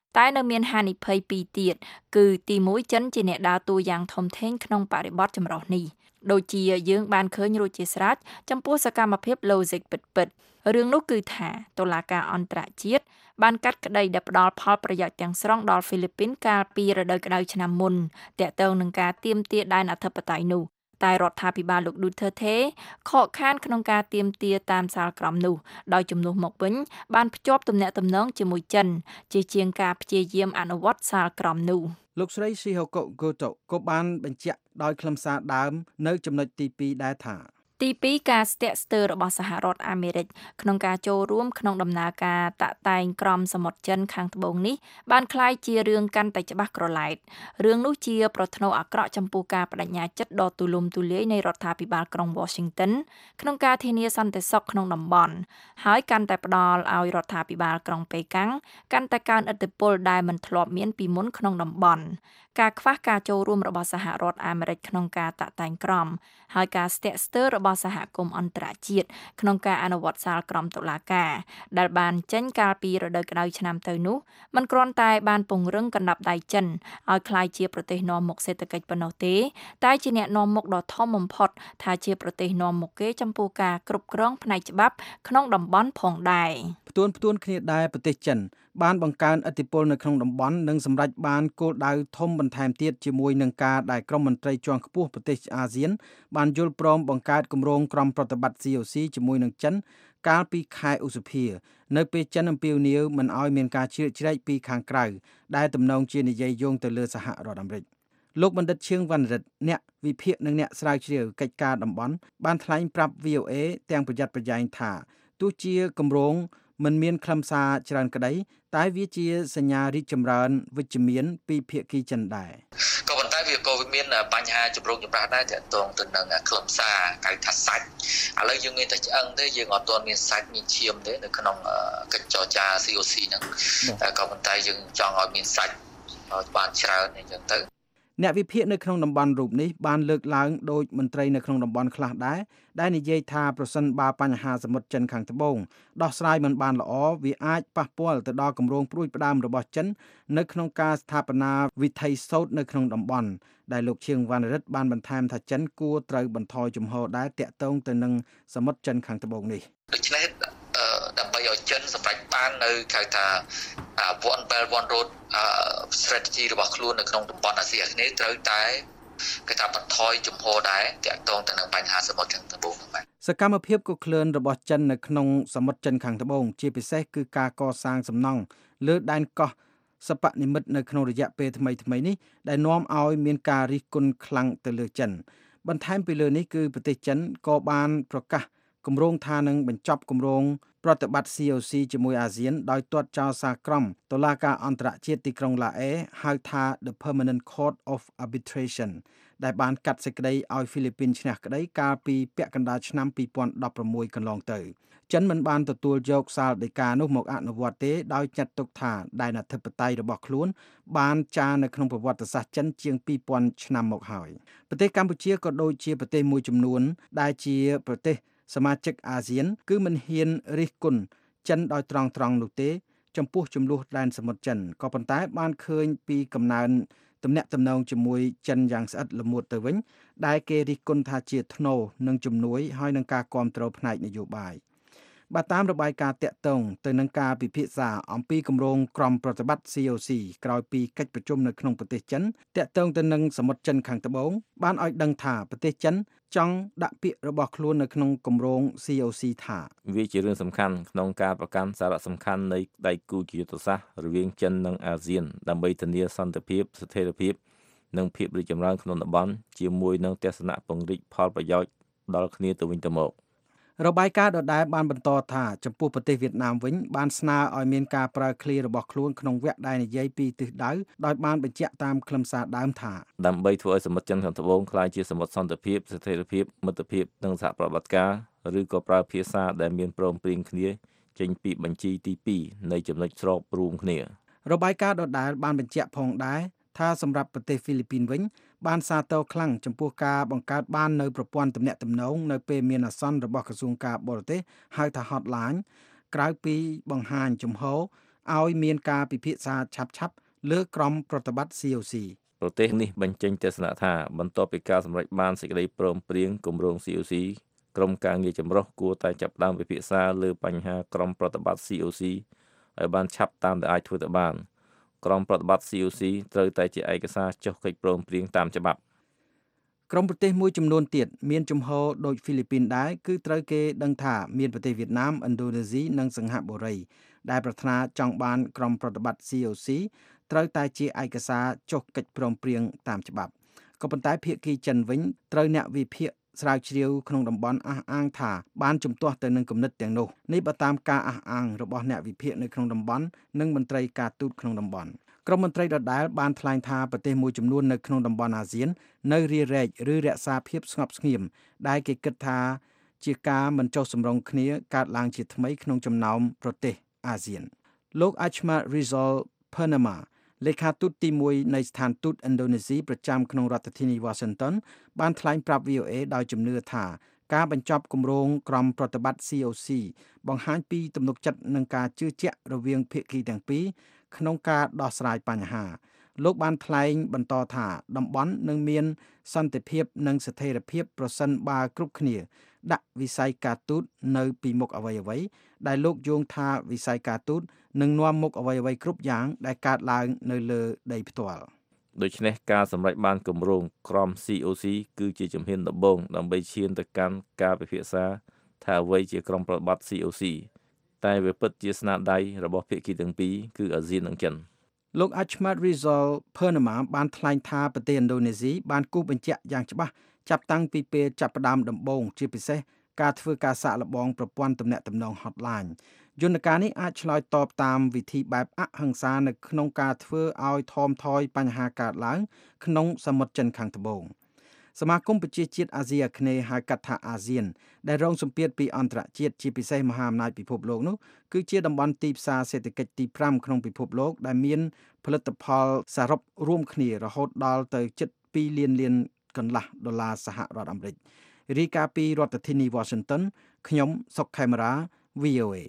តែនៅមានហានិភ័យពីរទៀតគឺទីមួយចិនជាអ្នកដើរតួយ៉ាងធំធេងក្នុងបរិបទចម្រុះនេះដូចជាយើងបានឃើញរួចជាស្រេចចំពោះសកម្មភាព Logic ពិតៗរឿងនោះគឺថាតុលាការអន្តរជាតិបានកាត់ក្តីដែលផ្ដល់ផលប្រយោជន៍ទាំងស្រុងដល់ហ្វីលីពីនកាលពីរដូវក្តៅឆ្នាំមុនទាក់ទងនឹងការទាមទារដែនអធិបតេយ្យនោះតែរដ្ឋាភិបាលលោក Duterte ខកខានក្នុងការទាមទារតាមសាលក្រមនោះដោយជំនួសមកវិញបានភ្ជាប់ទំនាក់ទំនងជាមួយចិនជាជាងការព្យាយាមអនុវត្តសាលក្រមនោះលោកស្រី Shihoko Goto ក៏បានបញ្ជាក់ដោយខ្លឹមសារដើមនៅចំណុចទីពីរដែរថាទីពីរការស្ទាក់ស្ទើររបស់សហរដ្ឋអាមេរិកក្នុងការចូលរួមក្នុងដំណើរការតាក់តែងក្រមសមុទ្រចិនខាងត្បូងនេះបានคล้ายជារឿងកាន់តែច្បាស់ក្រឡែតរឿងនោះជាប្រធ្នូអាក្រក់ចំពោះការបដិញ្ញាចិត្តដ៏ទូលំទូលាយនៃរដ្ឋាភិបាលក្រុង Washington ក្នុងការធានាសន្តិសុខក្នុងតំបន់ហើយកាន់តែផ្ដល់ឲ្យរដ្ឋាភិបាលក្រុងប៉េកាំងកាន់តែកើនឥទ្ធិពលដែលមិនធ្លាប់មានពីមុនក្នុងតំបន់ការខ្វះការចូលរួមរបស់សហរដ្ឋអាមេរិកក្នុងការតាក់តែងក្រមហើយការស្ទាក់ស្ទើររបស់សហគមន៍អន្តរជាតិក្នុងការអនុវត្តសាលក្រមតុលាការដែលបានចេញកាលពីរដូវក្តៅឆ្នាំទៅនោះมันគ្រាន់តែបានពង្រឹងកណ្ដាប់ដៃចិនឲ្យក្លាយជាប្រទេសនាំមុខសេដ្ឋកិច្ចប៉ុណ្ណោះទេតែជាអ្នកនាំមុខដ៏ធំបំផុតថាជាប្រទេសនាំមុខគេចំពោះការគ្រប់គ្រងផ្នែកច្បាប់ក្នុងតំបន់ផងដែរផ្ទួនផ្ទួនគ្នាដែរប្រទេសចិនបានបង្កើនឥទ្ធិពលនៅក្នុងតំបន់និងសម្រេចបានគោលដៅធំបន្ថែមទៀតជាមួយនឹងការដែលក្រុមមន្ត្រីជាន់ខ្ពស់ប្រទេសអាស៊ានបានយល់ព្រមបង្កើតគម្រោងក្រុមប្រតិបត្តិ ซี អូ ซี ជាមួយនឹងចិនកាលពីខែឧសភានៅពេលចិនអំពាវនាវមិនឲ្យមានការជ្រៀតជ្រែកពីខាងក្រៅដែលទំនងជានិយាយយោងទៅលើសហរដ្ឋអាមេរិកលោកបណ្ឌិតឈៀងវណ្ណរិទ្ធអ្នកវិភាគនិងអ្នកស្រាវជ្រាវកិច្ចការតំបន់បានថ្លែងប្រាប់ វី អូ เอ ទាំងប្រយ័ត្នប្រយែងថាទោះជាគម្រោងមិនមានខ្លឹមសារច្រើនក្តីតែវាជាសញ្ញារីកចម្រើនវិជ្ជមានពីភាគីចិនដែរក៏ប៉ុន្តែវាក៏មានបញ្ហាចម្រូងចម្រាសដែរទាក់ទងទៅនឹងខ្លឹមសារកៅថាសាច់ឥឡូវយើងមានតែឆ្អឹងទេយើងអត់ទាន់មានសាច់មានឈាមទេនៅក្នុងកិច្ចចរចា ซี អូ ซี ហ្នឹងតែក៏ប៉ុន្តែយើងចង់ឲ្យមានសាច់បានច្រើនអញ្ចឹងទៅអ្នកវិភាគនៅក្នុងតំបន់រូបនេះបានលើកឡើងដោយមន្ត្រីនៅក្នុងតំបន់ខ្លះដែរដែលនិយាយថាប្រសិនបើបញ្ហាសមុទ្រចិនខាងត្បូងដោះស្រាយមិនបានល្អវាអាចប៉ះពាល់ទៅដល់គម្រោងព្រួយផ្ដើមរបស់ចិននៅក្នុងការស្ថាបនាវិថីសូត្រនៅក្នុងតំបន់ដែលលោកឈៀងវណ្ណរិទ្ធបានបន្ថែមថាចិនគួរត្រូវបន្ថយជំហរដែរតាក់ទងទៅនឹងសមុទ្រចិនខាងត្បូងនេះដូច្នេះដើម្បីឲ្យចិនសម្រេចបាននៅហៅថា one belt one road strategy របស់ខ្លួននៅក្នុងតំបន់អាស៊ីអាគ្នេយ៍ត្រូវតែគេថាបន្ថយជំហរដែរតាក់ទងទៅនឹងបញ្ហាសមុទ្រចិនត្បូងហ្នឹងសកម្មភាពកក្លឿនរបស់ចិននៅក្នុងសមុទ្រចិនខាងត្បូងជាពិសេសគឺការកសាងសំណង់លើដែនកោះសពនិមិត្តនៅក្នុងរយៈពេលថ្មីៗនេះដែលនាំឲ្យមានការរិះគន់ខ្លាំងទៅលើចិនបន្ថែមពីលើនេះគឺប្រទេសចិនក៏បានប្រកាសគម្រោងថានឹងបញ្ចប់គម្រោងប្រតិបត្តិ ซี អូ ซี ជាមួយអាស៊ានដោយទាត់ចោលសារក្រមតុលាការអន្តរជាតិទីក្រុងឡាអេហៅថា The Permanent Court of Arbitration ដែលបានកាត់សេចក្តីឲ្យហ្វីលីពីនឈ្នះក្តីកាលពីពាក់កណ្ដាលឆ្នាំពីរពាន់ដប់ប្រាំមួយកន្លងទៅចិនមិនបានទទួលយកសាលដីកានោះមកអនុវត្តទេដោយចាត់ទុកថាដែនអធិបតេយ្យរបស់ខ្លួនបានចារនៅក្នុងប្រវត្តិសាស្ត្រចិនជាងពីរពាន់ឆ្នាំមកហើយប្រទេសកម្ពុជាក៏ដូចជាប្រទេសមួយចំនួនដែលជាប្រទេសសមាជិកអាស៊ានគឺមិនហ៊ានរិះគន់ចិនដោយត្រង់ត្រង់នោះទេចំពោះចំនួនដែនសមុទ្រចិនក៏ប៉ុន្តែបានឃើញពីកំណើនទំនាក់ទំនងជាមួយចិនយ៉ាងស្អិតល្មួតទៅវិញដែលគេរិះគន់ថាជាធ្នូនិងជំនួយហើយនឹងការគាំទ្រផ្នែកនយោបាយបាទតាមរបាយការណ៍តាក់ទងទៅនឹងការពិភាក្សាអំពីគម្រោងក្រុមប្រតិបត្តិ ซี អូ ซี ក្រោយពីកិច្ចប្រជុំនៅក្នុងប្រទេសចិនតាក់ទងទៅនឹងសមុទ្រចិនខាងត្បូងបានឲ្យដឹងថាប្រទេសចិនចង់ដាក់ពាក្យរបស់ខ្លួននៅក្នុងគម្រោង ซี អូ ซี ថាវាជារឿងសំខាន់ក្នុងការប្រកាន់សារៈសំខាន់នៃដៃគូយុទ្ធសាស្ត្ររវាងចិននិងអាស៊ានដើម្បីធានាសន្តិភាពស្ថិរភាពនិងភាពរីកចម្រើនក្នុងតំបន់ជាមួយនឹងទស្សនៈពង្រីកផលប្រយោជន៍ដល់គ្នាទៅវិញទៅមករបាយការណ៍ដដែលបានបន្តថាចំពោះប្រទេសវៀតណាមវិញបានស្នើឲ្យមានការប្រើឃ្លារបស់ខ្លួនក្នុងវគ្គដែលនិយាយពីទិសដៅដោយបានបញ្ជាក់តាមខ្លឹមសារដើមថាដើម្បីធ្វើឲ្យសមុទ្រចិនខាងត្បូងក្លាយជាសមុទ្រសន្តិភាពស្ថិរភាពមិត្តភាពនិងសហប្រតិបត្តិការឬក៏ប្រើភាសាដែលមានព្រមព្រៀងគ្នាចេញពីបញ្ជីទីពីរនៃចំណុចស្របរួមគ្នារបាយការណ៍ដដែលបានបញ្ជាក់ផងដែរថាសម្រាប់ប្រទេសហ្វីលីពីនវិញបានសាទរខ្លាំងចំពោះការបង្កើតបាននៅប្រព័ន្ធទំនាក់ទំនងនៅពេលមានអាសន្នរបស់ក្រសួងការបរទេសហៅថា Hotline ក្រៅពីបង្ហាញជំហរឲ្យមានការពិភាក្សាឆាប់ៗលើក្រមប្រតិបត្តិ ซี អូ ซีប្រទេសនេះបញ្ចេញទស្សនៈថាបន្ទាប់ពីការសម្រេចបានសេចក្តីព្រមព្រៀងគម្រោង ซี អូ ซี ក្រុមការងារចម្រុះគួរតែចាប់ផ្ដើមពិភាក្សាលើបញ្ហាក្រមប្រតិបត្តិ ซี អូ ซี ឲ្យបានឆាប់តាមដែលអាចធ្វើទៅបានក្រមប្រតិបត្តិ ซี អូ ស៊ី ត្រូវតែជាឯកសារចុះកិច្ចព្រមព្រៀងតាមច្បាប់ក្រុមប្រទេសមួយចំនួនទៀតមានជំហរដូចហ្វីលីពីនដែរគឺត្រូវគេដឹងថាមានប្រទេសវៀតណាមឥណ្ឌូនេស៊ីនិងសិង្ហបុរីដែលប្រាថ្នាចង់បានក្រុមប្រតិបត្តិ ซี អូ ស៊ី ត្រូវតែជាឯកសារចុះកិច្ចព្រមព្រៀងតាមច្បាប់ក៏ប៉ុន្តែភាគីចិនវិញត្រូវអ្នកវិភាគស្រាវជ្រាវក្នុងតំបន់អះអាងថាបានជំទាស់ទៅនឹងគំនិតទាំងនោះនេះបើតាមការអះអាងរបស់អ្នកវិភាគនៅក្នុងតំបន់និងមន្ត្រីការទូតក្នុងតំបន់ក្រុមមន្ត្រីដដែលបានថ្លែងថាប្រទេសមួយចំនួននៅក្នុងតំបន់អាស៊ាននៅរារែកឬរក្សាភាពស្ងប់ស្ងៀមដែលគេគិតថាជាការមិនចុះសម្រុងគ្នាកើតឡើងជាថ្មីក្នុងចំណោមប្រទេសអាស៊ានលោក Achmad Rizal Purnamaលេខាទូតទីមួយនៃស្ថានទូតឥណ្ឌូនេស៊ីប្រចាំក្នុងរដ្ឋធានី Washington បានថ្លែងប្រាប់ វី អូ អេ ដោយជំនឿថាការបញ្ចប់គម្រោងក្រមប្រតិបត្តិ ซี អូ ស៊ី បង្ហាញពីទំនុកចិត្តនិងការជឿជាក់រវាងភាគីទាំងពីរក្នុងការដោះស្រាយបញ្ហាលោកបានថ្លែងបន្តថាតំបន់នឹងមានសន្តិភាពនិងស្ថិរភាពប្រសិនបើគ្រប់គ្នាដាក់វិស័យការទូតនៅពីមុខអ្វីៗដែលលោកយោងថាវិស័យការទូតនឹងនាំមុខអ្វីៗគ្រប់យ៉ាងដែលកើតឡើងនៅលើដីផ្ទាល់ដូច្នេះការសម្រេចបានគម្រោងក្រម ซี អូ ស៊ី គឺជាជំហានដំបូងដើម្បីឈានទៅកាន់ការពិភាក្សាថាអ្វីជាក្រមប្រតិបត្តិ ซี អូ ស៊ី តែវាពិតជាស្នាដៃរបស់ភាគីទាំងពីរគឺអាស៊ាននិងចិនលោក Achmad Rizal Purnama បានថ្លែងថាប្រទេសឥណ្ឌូនេស៊ីបានគូសបញ្ជាក់យ៉ាងច្បាស់ចាប់តាំងពីពេលចាប់ផ្ដើមដំបូងជាពិសេសការធ្វើការសាកល្បងប្រព័ន្ធទំនាក់ទំនង hotline យន្តការនេះអាចឆ្លើយតបតាមវិធីបែបអហិង្សានៅក្នុងការធ្វើឲ្យថមថយបញ្ហាកើតឡើងក្នុងសមុទ្រចិនខាងត្បូងសមាគមប្រជាជាតិអាស៊ីអាគ្នេយ៍ហៅកាត់ថាអាស៊ានដែលរងសម្ពាធពីអន្តរជាតិជាពិសេសមហាអំណាចពិភពលោកនោះគឺជាតំបន់ទីផ្សារសេដ្ឋកិច្ចទីប្រាំក្នុងពិភពលោកដែលមានផលិតផលសរុបរួមគ្នារហូតដល់ទៅជិតពីរលានលានកន្លះដុល្លារសហរដ្ឋអាមេរិករាយការណ៍ពីរដ្ឋធានី Washington ខ្ញុំសុកខេមរា វី អូ អេ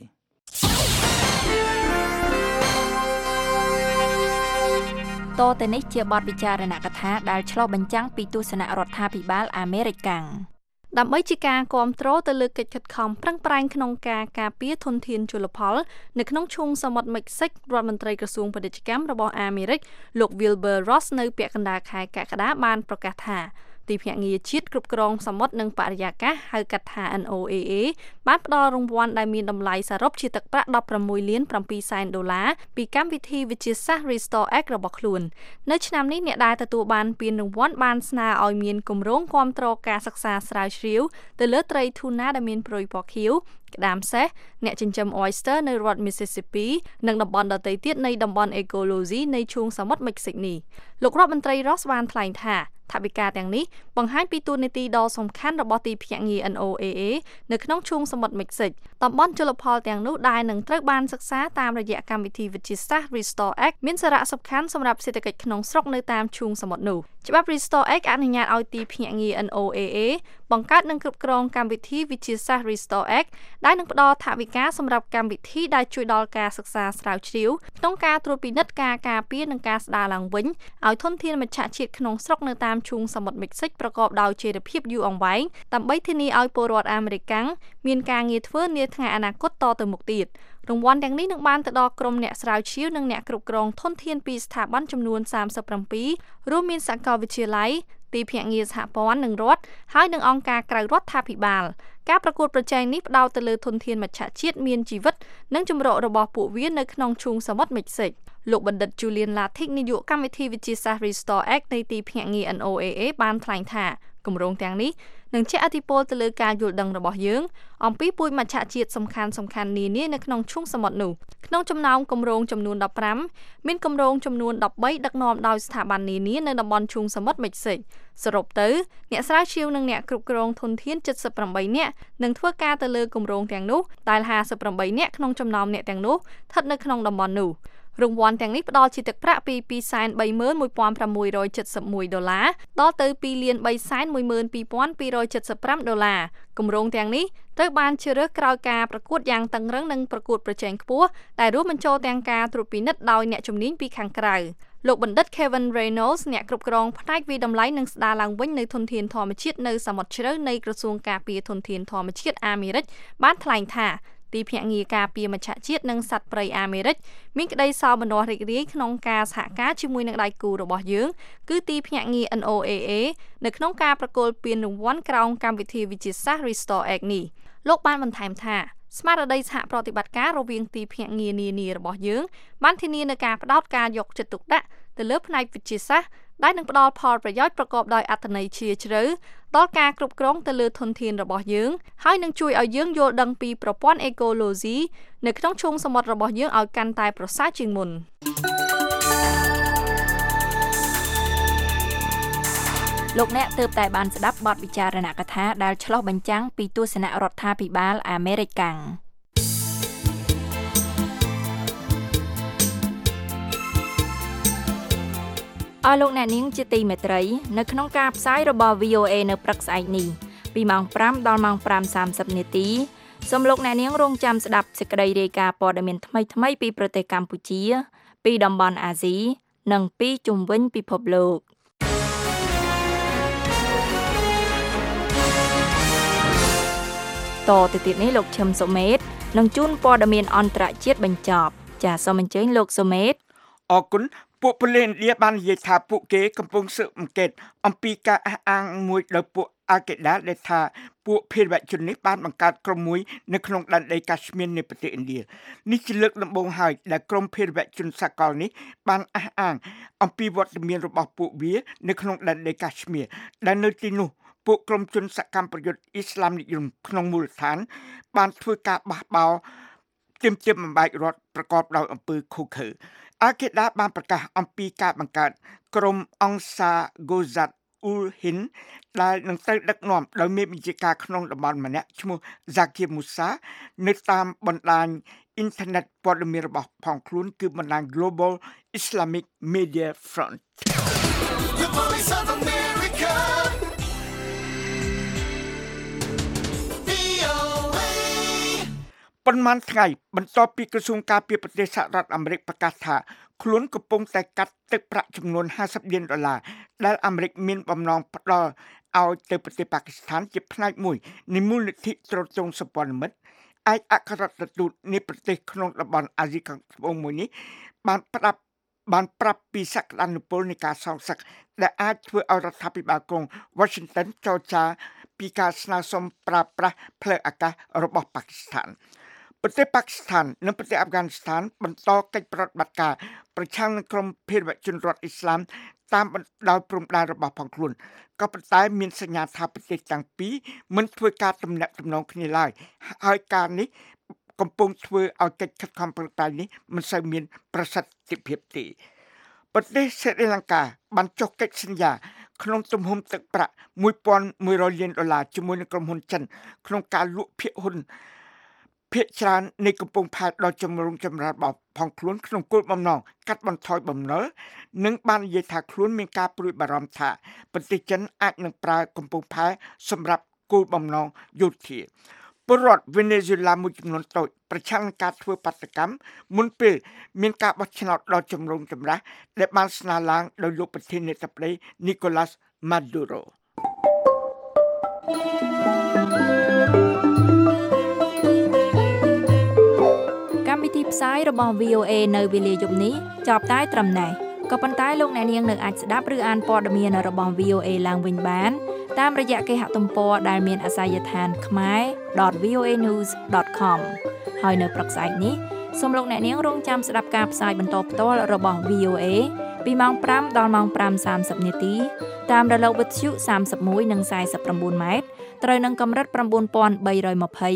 តទៅនេះជាបទវិចារណកថាដែលឆ្លុះបញ្ចាំងពីទស្សនៈរដ្ឋាភិបាលអាមេរិកកាំងដើម្បីជាការគ្រប់គ្រងទៅលើកិច្ចខិតខំប្រឹងប្រែងក្នុងការការពារធនធានជលផលនៅក្នុងឈូងសមុទ្រមិចស៊ិករដ្ឋមន្ត្រីក្រសួងពាណិជ្ជកម្មរបស់អាមេរិកលោក Wilbur Ross នៅពាក់កណ្ដាលខែកក្កដាបានប្រកាសថាទីភ្នាក់ងារជាតិគ្រប់គ្រងសមុទ្រនិងបរិយាកាសហៅកាត់ថា เอ็น โอ เอ เอ បានផ្ដល់រង្វាន់ដែលមានតម្លៃសរុបជាទឹកប្រាក់ដប់ប្រាំមួយលានប្រាំពីរសែនដុល្លារពីកម្មវិធីវិទ្យាសាស្ត្រ Restore Act របស់ខ្លួននៅឆ្នាំនេះអ្នកដែលទទួលបានពានរង្វាន់បានស្នើឲ្យមានគម្រោងគាំទ្រការសិក្សាស្រាវជ្រាវទៅលើត្រីធូណាដែលមានព្រុយពណ៌ខៀវក្តាមសេះអ្នកចិញ្ចឹម oyster នៅរដ្ឋ Mississippi និងតំបន់ដទៃទៀតនៃតំបន់ Ecology នៃឈូងសមុទ្រមិចស៊ិកនេះលោករដ្ឋមន្ត្រី Ross បានថ្លែងថាថវិកាទាំងនេះបង្ហាញពីតួនាទីដ៏សំខាន់របស់ទីភ្នាក់ងារ เอ็น โอ เอ เอ នៅក្នុងឈូងសមុទ្រមិចស៊ិកតំបន់ជលផលទាំងនោះដែលនឹងត្រូវបានសិក្សាតាមរយៈកម្មវិធីវិទ្យាសាស្ត្រ Restore Act មានសារៈសំខាន់សម្រាប់សេដ្ឋកិច្ចក្នុងស្រុកនៅតាមឈូងសមុទ្រនោះច្បាប់ Restore Act អនុញ្ញាតឲ្យទីភ្នាក់ងារ เอ็น โอ เอ เอ បង្កើតនិងគ្រប់គ្រងកម្មវិធីវិទ្យាសាស្ត្រ Restore Act ដែលនឹងផ្ដល់ថវិកាសម្រាប់កម្មវិធីដែលជួយដល់ការសិក្សាស្រាវជ្រាវក្នុងការត្រួតពិនិត្យការការពារនិងការស្ដារឡើងវិញឲ្យធនធានមច្ឆជាតិក្នុងស្រុកនៅតាមឈូងសមុទ្រមិចស៊ិកប្រកបដោយចីរភាពយូរអង្វែងដើម្បីធានាឲ្យពលរដ្ឋអាមេរិកកាំងមានការងារធ្វើនាថ្ងៃអនាគតតទៅមុខទៀតរង្វាន់ទាំងនេះនឹងបានទៅដល់ក្រុមអ្នកស្រាវជ្រាវនិងអ្នកគ្រប់គ្រងធនធានពីស្ថាប័នចំនួនសាមសិបប្រាំពីររួមមានសាកលវិទ្យាល័យទីភ្នាក់ងារសហព័ន្ធនិងរដ្ឋហើយនិងអង្គការក្រៅរដ្ឋាភិបាលការប្រកួតប្រជែងនេះផ្ដោតទៅលើធនធានមច្ឆជាតិមានជីវិតនិងជំរករបស់ពួកវានៅក្នុងឈូងសមុទ្រមិចស៊ិកលោកបណ្ឌិត Julian Lathik នាយកកម្មវិធីវិទ្យាសាស្ត្រ Restore Act នៃទីភ្នាក់ងារ เอ็น โอ เอ เอ បានថ្លែងថាគម្រោងទាំងនេះនឹងជះឥទ្ធិពលទៅលើការយល់ដឹងរបស់យើងអំពីពូជមច្ឆជាតិសំខាន់សំខាន់នានានៅក្នុងឈូងសមុទ្រនោះក្នុងចំណោមគម្រោងចំនួនដប់ប្រាំមានគម្រោងចំនួនដប់បីដឹកនាំដោយស្ថាប័ននានានៅតំបន់ឈូងសមុទ្រមិចស៊ិកសរុបទៅអ្នកស្រាវជ្រាវនិងអ្នកគ្រប់គ្រងធនធានជិតសិបប្រាំបីនាក់នឹងធ្វើការទៅលើគម្រោងទាំងនោះដែលហាសិបប្រាំបីនាក់ក្នុងចំណោមអ្នកទាំងនោះស្ថិតនៅក្នុងតំបន់នោះរង្វាន់ទាំងនេះផ្ដល់ជាទឹកប្រាក់ពី ពីរសែនបីម៉ឺនមួយពាន់ប្រាំមួយរយចិតសិបមួយ ដុល្លារដល់ទៅ ពីរលានបីសែនមួយម៉ឺនពីរពាន់ពីររយចិតសិបប្រាំ ដុល្លារគម្រោងទាំងនេះត្រូវបានជ្រើសរើសក្រោយការប្រកួតយ៉ាងតឹងរ៉ឹងនិងប្រកួតប្រជែងខ្ពស់ដែលរួមបញ្ចូលទាំងការត្រួតពិនិត្យដោយអ្នកជំនាញពីខាងក្រៅលោកបណ្ឌិត Kevin Reynolds អ្នកគ្រប់គ្រងផ្នែកវិតម្លៃនិងស្ដារឡើងវិញនៅធនធានធម្មជាតិនៅសមុទ្រជ្រៅនៃក្រសួងការពារធនធានធម្មជាតិអាមេរិកបានថ្លែងថាទីភ្នាក់ងារការពារមច្ឆជាតិនិងសត្វព្រៃអាមេរិកមានក្តីសោមនស្សរីករាយក្នុងការសហការជាមួយនឹងដៃគូរបស់យើងគឺទីភ្នាក់ងារ N O A A នៅក្នុងការប្រគល់ពានរង្វាន់ក្រោមកម្មវិធីវិទ្យាសាស្ត្រ Restore Act នេះលោកបានបន្ថែមថាស្មារតីសហប្រតិបត្តិការរវាងទីភ្នាក់ងារនានារបស់យើងបានធានានូវការផ្ដោតការយកចិត្តទុកដាក់ទៅលើផ្នែកវិទ្យាសាស្ត្រដែលនឹងផ្ដល់ផលប្រយោជន៍ប្រកបដោយអត្ថន័យជ្រាលជ្រៅដល់ការគ្រប់គ្រងទៅលើធនធានរបស់យើងហើយនឹងជួយឲ្យយើងយល់ដឹងពីប្រព័ន្ធអេកូឡូស៊ីនៅក្នុងឈូងសមុទ្ររបស់យើងឲ្យកាន់តែប្រសើរជាងមុនលោកអ្នកទើបតែបានស្ដាប់បទវិចារណកថាដែលឆ្លុះបញ្ចាំងពីទស្សនៈរដ្ឋាភិបាលអាមេរិកកាំងអស់លោកអ្នកនាងជាទីមេត្រីនៅក្នុងការផ្សាយរបស់ V O A នៅព្រឹកស្អែកនេះពីម៉ោងប្រាំដល់ម៉ោងប្រាំសាមសិបនាទីសូមលោកអ្នកនាងរងចាំស្ដាប់សេចក្តីរាយការណ៍ព័ត៌មានថ្មីៗពីប្រទេសកម្ពុជាពីតំបន់អាស៊ីនិងពីជុំវិញពិភពលោកតទៅទៀតនេះលោកឈឹមសុមេតនឹងជូនព័ត៌មានអន្តរជាតិបញ្ចប់ចាសសូមអញ្ជើញលោកសុមេតអរគុណពួកប៉ូលីសឥណ្ឌាបាននិយាយថាពួកគេកំពុងស៊ើបអង្កេតអំពីការអះអាងមួយដោយពួកអាល់កេដាដែលថាពួកភេរវជននេះបានបង្កើតក្រុមមួយនៅក្នុងដែនដីកាಶ್មៀរនៃប្រទេសឥណ្ឌានេះជាលើកដំបូងហើយដែលក្រុមភេរវជនសកលនេះបានអះអាងអំពីវត្តមានរបស់ពួកវានៅក្នុងដែនដីកាಶ್មៀរដែលនៅទីនោះពួកក្រុមជនសកម្មប្រយុទ្ធអ៊ីស្លាមនិយមក្នុងមូលដ្ឋានបានធ្វើការបះបោរទាមទារបំបែករដ្ឋប្រកបដោយអំពើឃោឃៅអាកេដាបានប្រកាសអំពីការបង្កើតក្រុមអង្គសាហ្គូសាត់អ៊ូលហ៊ីនដែលនឹងត្រូវដឹកនាំដោយមេបញ្ជាការក្នុងតំបន់ម្នាក់ឈ្មោះ Zakir Musa នៅតាមបណ្ដាញអ៊ីនធឺណិតព័ត៌មានរបស់ផងខ្លួនគឺបណ្ដាញ Global Islamic Media Front The Voice of America V O A ប៉ុន្មានថ្ងៃបន្ទាប់ពីក្រសួងការពារប្រទេសសហរដ្ឋអាមេរិកប្រកាសថាខ្លួនកំពុងតែកាត់ទឹកប្រាក់ចំនួនហាសិបលានដុល្លារដែលអាមេរិកមានបំណងផ្ដល់ឲ្យទៅប្រទេសប៉ាគីស្ថានជាផ្នែកមួយនៃមូលនិធិទ្រទ្រង់សម្ព័ន្ធមិត្តឯកអគ្គរដ្ឋទូតនៃប្រទេសក្នុងតំបន់អាស៊ីខាងត្បូងមួយនេះបានប្រាប់បានប្រាប់ពីសក្តានុពលនៃការសងសឹកដែលអាចធ្វើឲ្យរដ្ឋាភិបាលក្រុង Washington ចរចាពីការស្នើសុំប្រើប្រាស់ផ្លូវអាកាសរបស់ប៉ាគីស្ថានប្រទេសប៉ាគីស្ថាននិងប្រទេសអាហ្វហ្គានីស្ថានបន្តកិច្ចប្រតិបត្តិការប្រឆាំងនឹងក្រុមភេរវជនរដ្ឋអ៊ីស្លាមតាមដោយព្រំដែនរបស់ផងខ្លួនក៏ប៉ុន្តែមានសញ្ញាថាប្រទេសទាំងពីរមិនធ្វើការទំនាក់ទំនងគ្នាឡើយហើយការនេះកំពុងធ្វើឲ្យកិច្ចខិតខំប្រឹងប្រែងនេះមិនសូវមានប្រសិទ្ធភាពទេប្រទេសស្រីលង្កាបានចុះកិច្ចសន្យាក្នុងទំហំទឹកប្រាក់មួយពាន់មួយរយលានដុល្លារជាមួយនឹងក្រុមហ៊ុនចិនក្នុងការលក់ភាគហ៊ុនភាគច្រើននៃកំពង់ផែដ៏ចម្រុងចម្រើនរបស់ផងខ្លួនក្នុងគោលបំណងកាត់បន្ថយបំណុលនិងបាននិយាយថាខ្លួនមានការព្រួយបារម្ភថាប្រទេសចិនអាចនឹងប្រើកំពង់ផែសម្រាប់គោលបំណងយោធាពលរដ្ឋវេណេស៊ុយឡាមួយចំនួនតូចប្រឆាំងនឹងការធ្វើបាតកម្មមុនពេលមានការបោះឆ្នោតដ៏ចម្រូងចម្រាសដែលបានស្នើឡើងដោយលោកប្រធានាធិបតី Nicolas Maduro កម្មវិធីផ្សាយរបស់ V O A នៅវេលាយប់នេះចប់តែត្រឹមនេះក៏ប៉ុន្តែលោកអ្នកនាងនៅអាចស្ដាប់ឬអានព័ត៌មានរបស់ V O A ឡើងវិញបានតាមរយៈគេហទំព័រដែលមានអាសយដ្ឋាន khmer dot v o a news dot com ហើយនៅព្រឹកស្អែកនេះសូមលោកអ្នកនាងរងចាំស្ដាប់ការផ្សាយបន្តផ្ទាល់របស់ V O A ពីម៉ោងប្រាំដល់ម៉ោងប្រាំសាមសិបនាទីតាមរលកវិទ្យុសាមសិបមួយនិងសាយសិបប្រាំបួនម៉ែត្រត្រូវនឹងកម្រិត៩បី២០ ៥៩១៥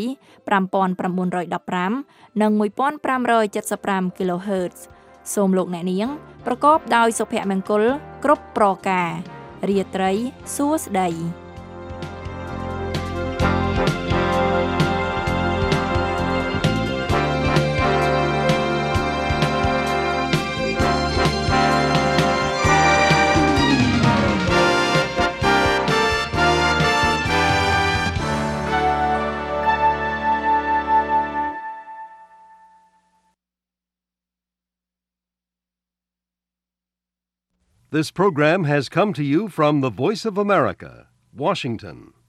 និងមួយពាន់ប្រាំរយเจ็ดสิบห้า kHz សូមលោកអ្នកនាងប្រកបដោយសុភមង្គលគ្រប់ប្រការរាត្រីសួស្តី This program has come to you from the Voice of America, Washington.